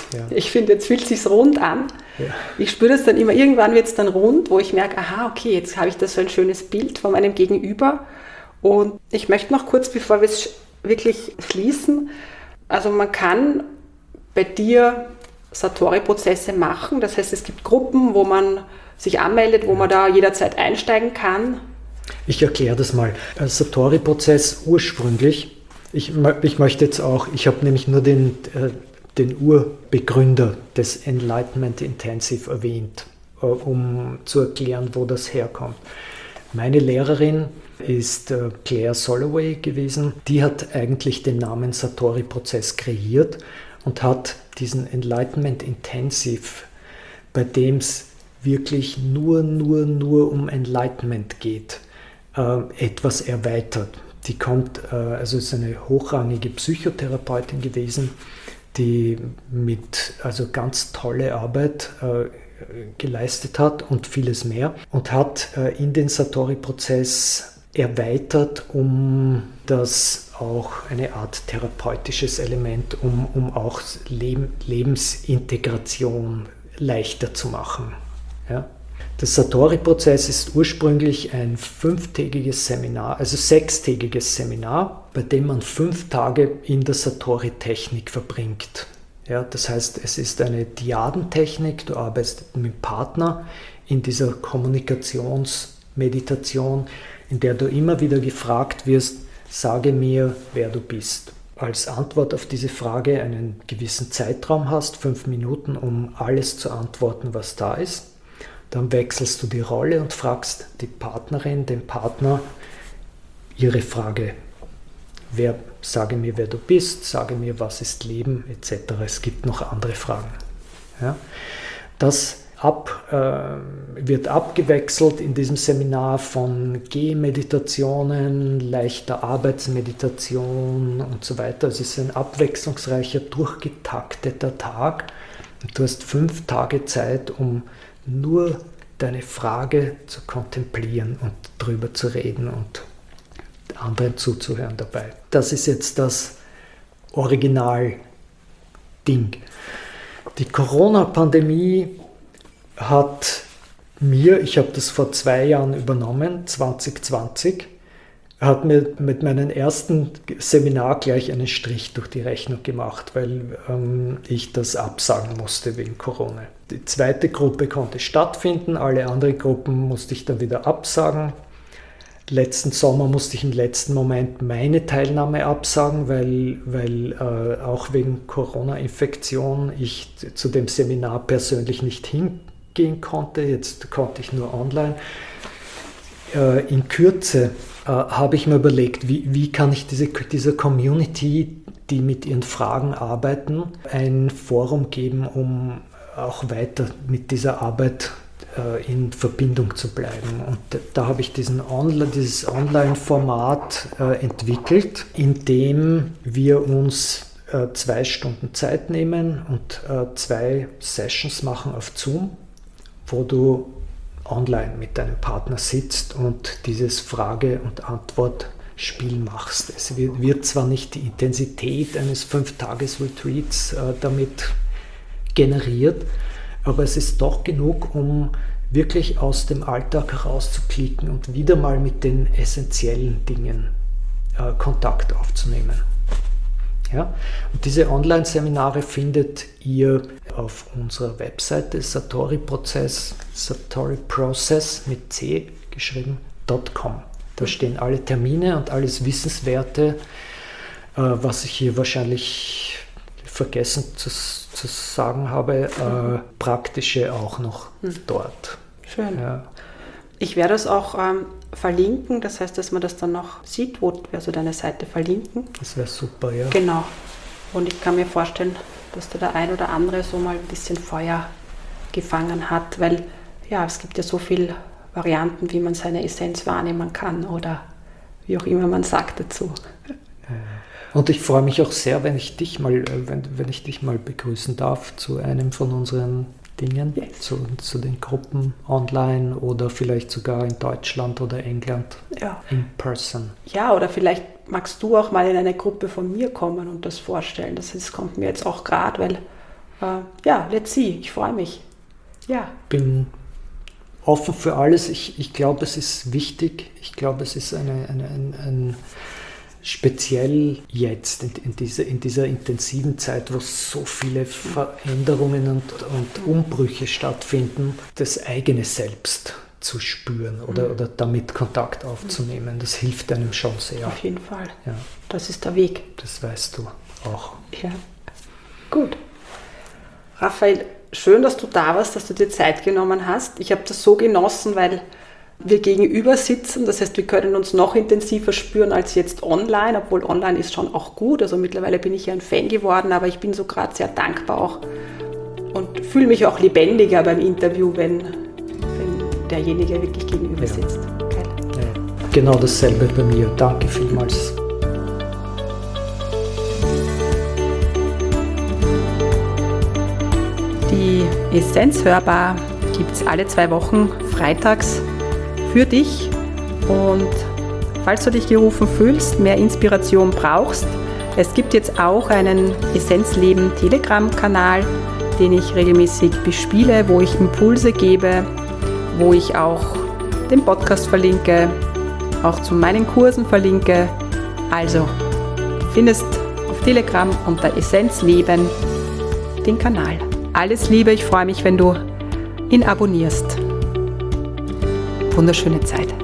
Ja. Ich finde, jetzt fühlt es sich rund an. Ja. Ich spüre das dann immer, irgendwann wird es dann rund, wo ich merke, aha, okay, jetzt habe ich da so ein schönes Bild von meinem Gegenüber. Und ich möchte noch kurz, bevor wir es wirklich schließen, also man kann bei dir Satori-Prozesse machen. Das heißt, es gibt Gruppen, wo man sich anmeldet, wo man da jederzeit einsteigen kann. Ich erkläre das mal. Der Satori-Prozess ursprünglich, ich möchte jetzt auch, ich habe nämlich nur den Urbegründer des Enlightenment Intensive erwähnt, um zu erklären, wo das herkommt. Meine Lehrerin ist Claire Soloway gewesen. Die hat eigentlich den Namen Satori-Prozess kreiert und hat diesen Enlightenment Intensive, bei dem es wirklich nur um Enlightenment geht, etwas erweitert. Die kommt, also ist eine hochrangige Psychotherapeutin gewesen, die also ganz tolle Arbeit geleistet hat und vieles mehr und hat in den Satori-Prozess erweitert, um das auch eine Art therapeutisches Element, um auch Lebensintegration leichter zu machen. Ja? Der Satori-Prozess ist ursprünglich ein 5-tägiges Seminar, also 6-tägiges Seminar, bei dem man 5 Tage in der Satori-Technik verbringt. Ja, das heißt, es ist eine Dyadentechnik, du arbeitest mit dem Partner in dieser Kommunikationsmeditation, in der du immer wieder gefragt wirst, sage mir, wer du bist. Als Antwort auf diese Frage einen gewissen Zeitraum hast, 5 Minuten, um alles zu antworten, was da ist. Dann wechselst du die Rolle und fragst die Partnerin, den Partner, ihre Frage. Sage mir, wer du bist, sage mir, was ist Leben, etc. Es gibt noch andere Fragen. Ja? Das wird abgewechselt in diesem Seminar von Gehmeditationen, leichter Arbeitsmeditation und so weiter. Es ist ein abwechslungsreicher, durchgetakteter Tag. Und du hast 5 Tage Zeit, um nur deine Frage zu kontemplieren und drüber zu reden und anderen zuzuhören dabei. Das ist jetzt das Original-Ding. Die Corona-Pandemie hat ich habe das vor 2 Jahren übernommen, 2020, hat mir mit meinem ersten Seminar gleich einen Strich durch die Rechnung gemacht, weil ich das absagen musste wegen Corona. Die zweite Gruppe konnte stattfinden, alle anderen Gruppen musste ich dann wieder absagen. Letzten Sommer musste ich im letzten Moment meine Teilnahme absagen, weil auch wegen Corona-Infektion ich zu dem Seminar persönlich nicht hingehen konnte. Jetzt konnte ich nur online. In Kürze habe ich mir überlegt, wie kann ich dieser Community, die mit ihren Fragen arbeiten, ein Forum geben, um auch weiter mit dieser Arbeit in Verbindung zu bleiben. Und da habe ich dieses Online-Format entwickelt, in dem wir uns 2 Stunden Zeit nehmen und 2 Sessions machen auf Zoom, wo du online mit deinem Partner sitzt und dieses Frage- und Antwortspiel machst. Es wird zwar nicht die Intensität eines 5-Tages-Retreats damit generiert, aber es ist doch genug, um wirklich aus dem Alltag herauszuklicken und wieder mal mit den essentiellen Dingen Kontakt aufzunehmen. Ja? Und diese Online-Seminare findet ihr auf unserer Webseite Satori-Prozess mit C geschrieben.com. Da stehen alle Termine und alles Wissenswerte, was ich hier wahrscheinlich vergessen zu sagen habe, praktische auch noch dort. Schön. Ja. Ich werde das auch verlinken, das heißt, dass man das dann noch sieht, wo wirst du deine Seite verlinken. Das wäre super, ja. Genau. Und ich kann mir vorstellen, dass da der ein oder andere so mal ein bisschen Feuer gefangen hat, weil ja, es gibt ja so viele Varianten, wie man seine Essenz wahrnehmen kann oder wie auch immer man sagt dazu. Und ich freue mich auch sehr, wenn ich dich mal begrüßen darf zu einem von unseren Dingen, yes. zu den Gruppen online oder vielleicht sogar in Deutschland oder England in person. Ja, oder vielleicht magst du auch mal in eine Gruppe von mir kommen und das vorstellen. Das kommt mir jetzt auch gerade, weil let's see, ich freue mich. Ja. Bin offen für alles. Ich glaube, es ist wichtig. Ich glaube, es ist ein speziell jetzt in dieser intensiven Zeit, wo so viele Veränderungen und Umbrüche stattfinden, das eigene Selbst zu spüren oder damit Kontakt aufzunehmen. Das hilft einem schon sehr. Auf jeden Fall. Ja. Das ist der Weg. Das weißt du auch. Ja. Gut. Raphael, schön, dass du da warst, dass du dir Zeit genommen hast. Ich habe das so genossen, weil wir gegenüber sitzen. Das heißt, wir können uns noch intensiver spüren als jetzt online, obwohl online ist schon auch gut. Also mittlerweile bin ich ja ein Fan geworden, aber ich bin so gerade sehr dankbar auch und fühle mich auch lebendiger beim Interview, wenn derjenige wirklich gegenüber sitzt. Geil. Ja. Genau dasselbe bei mir. Danke vielmals. Die Essenz hörbar gibt es alle 2 Wochen freitags für dich. Und falls du dich gerufen fühlst, mehr Inspiration brauchst, es gibt jetzt auch einen Essenzleben Telegram-Kanal, den ich regelmäßig bespiele, wo ich Impulse gebe, wo ich auch den Podcast verlinke, auch zu meinen Kursen verlinke. Also, du findest auf Telegram unter Essenzleben den Kanal. Alles Liebe, ich freue mich, wenn du ihn abonnierst. Wunderschöne Zeit.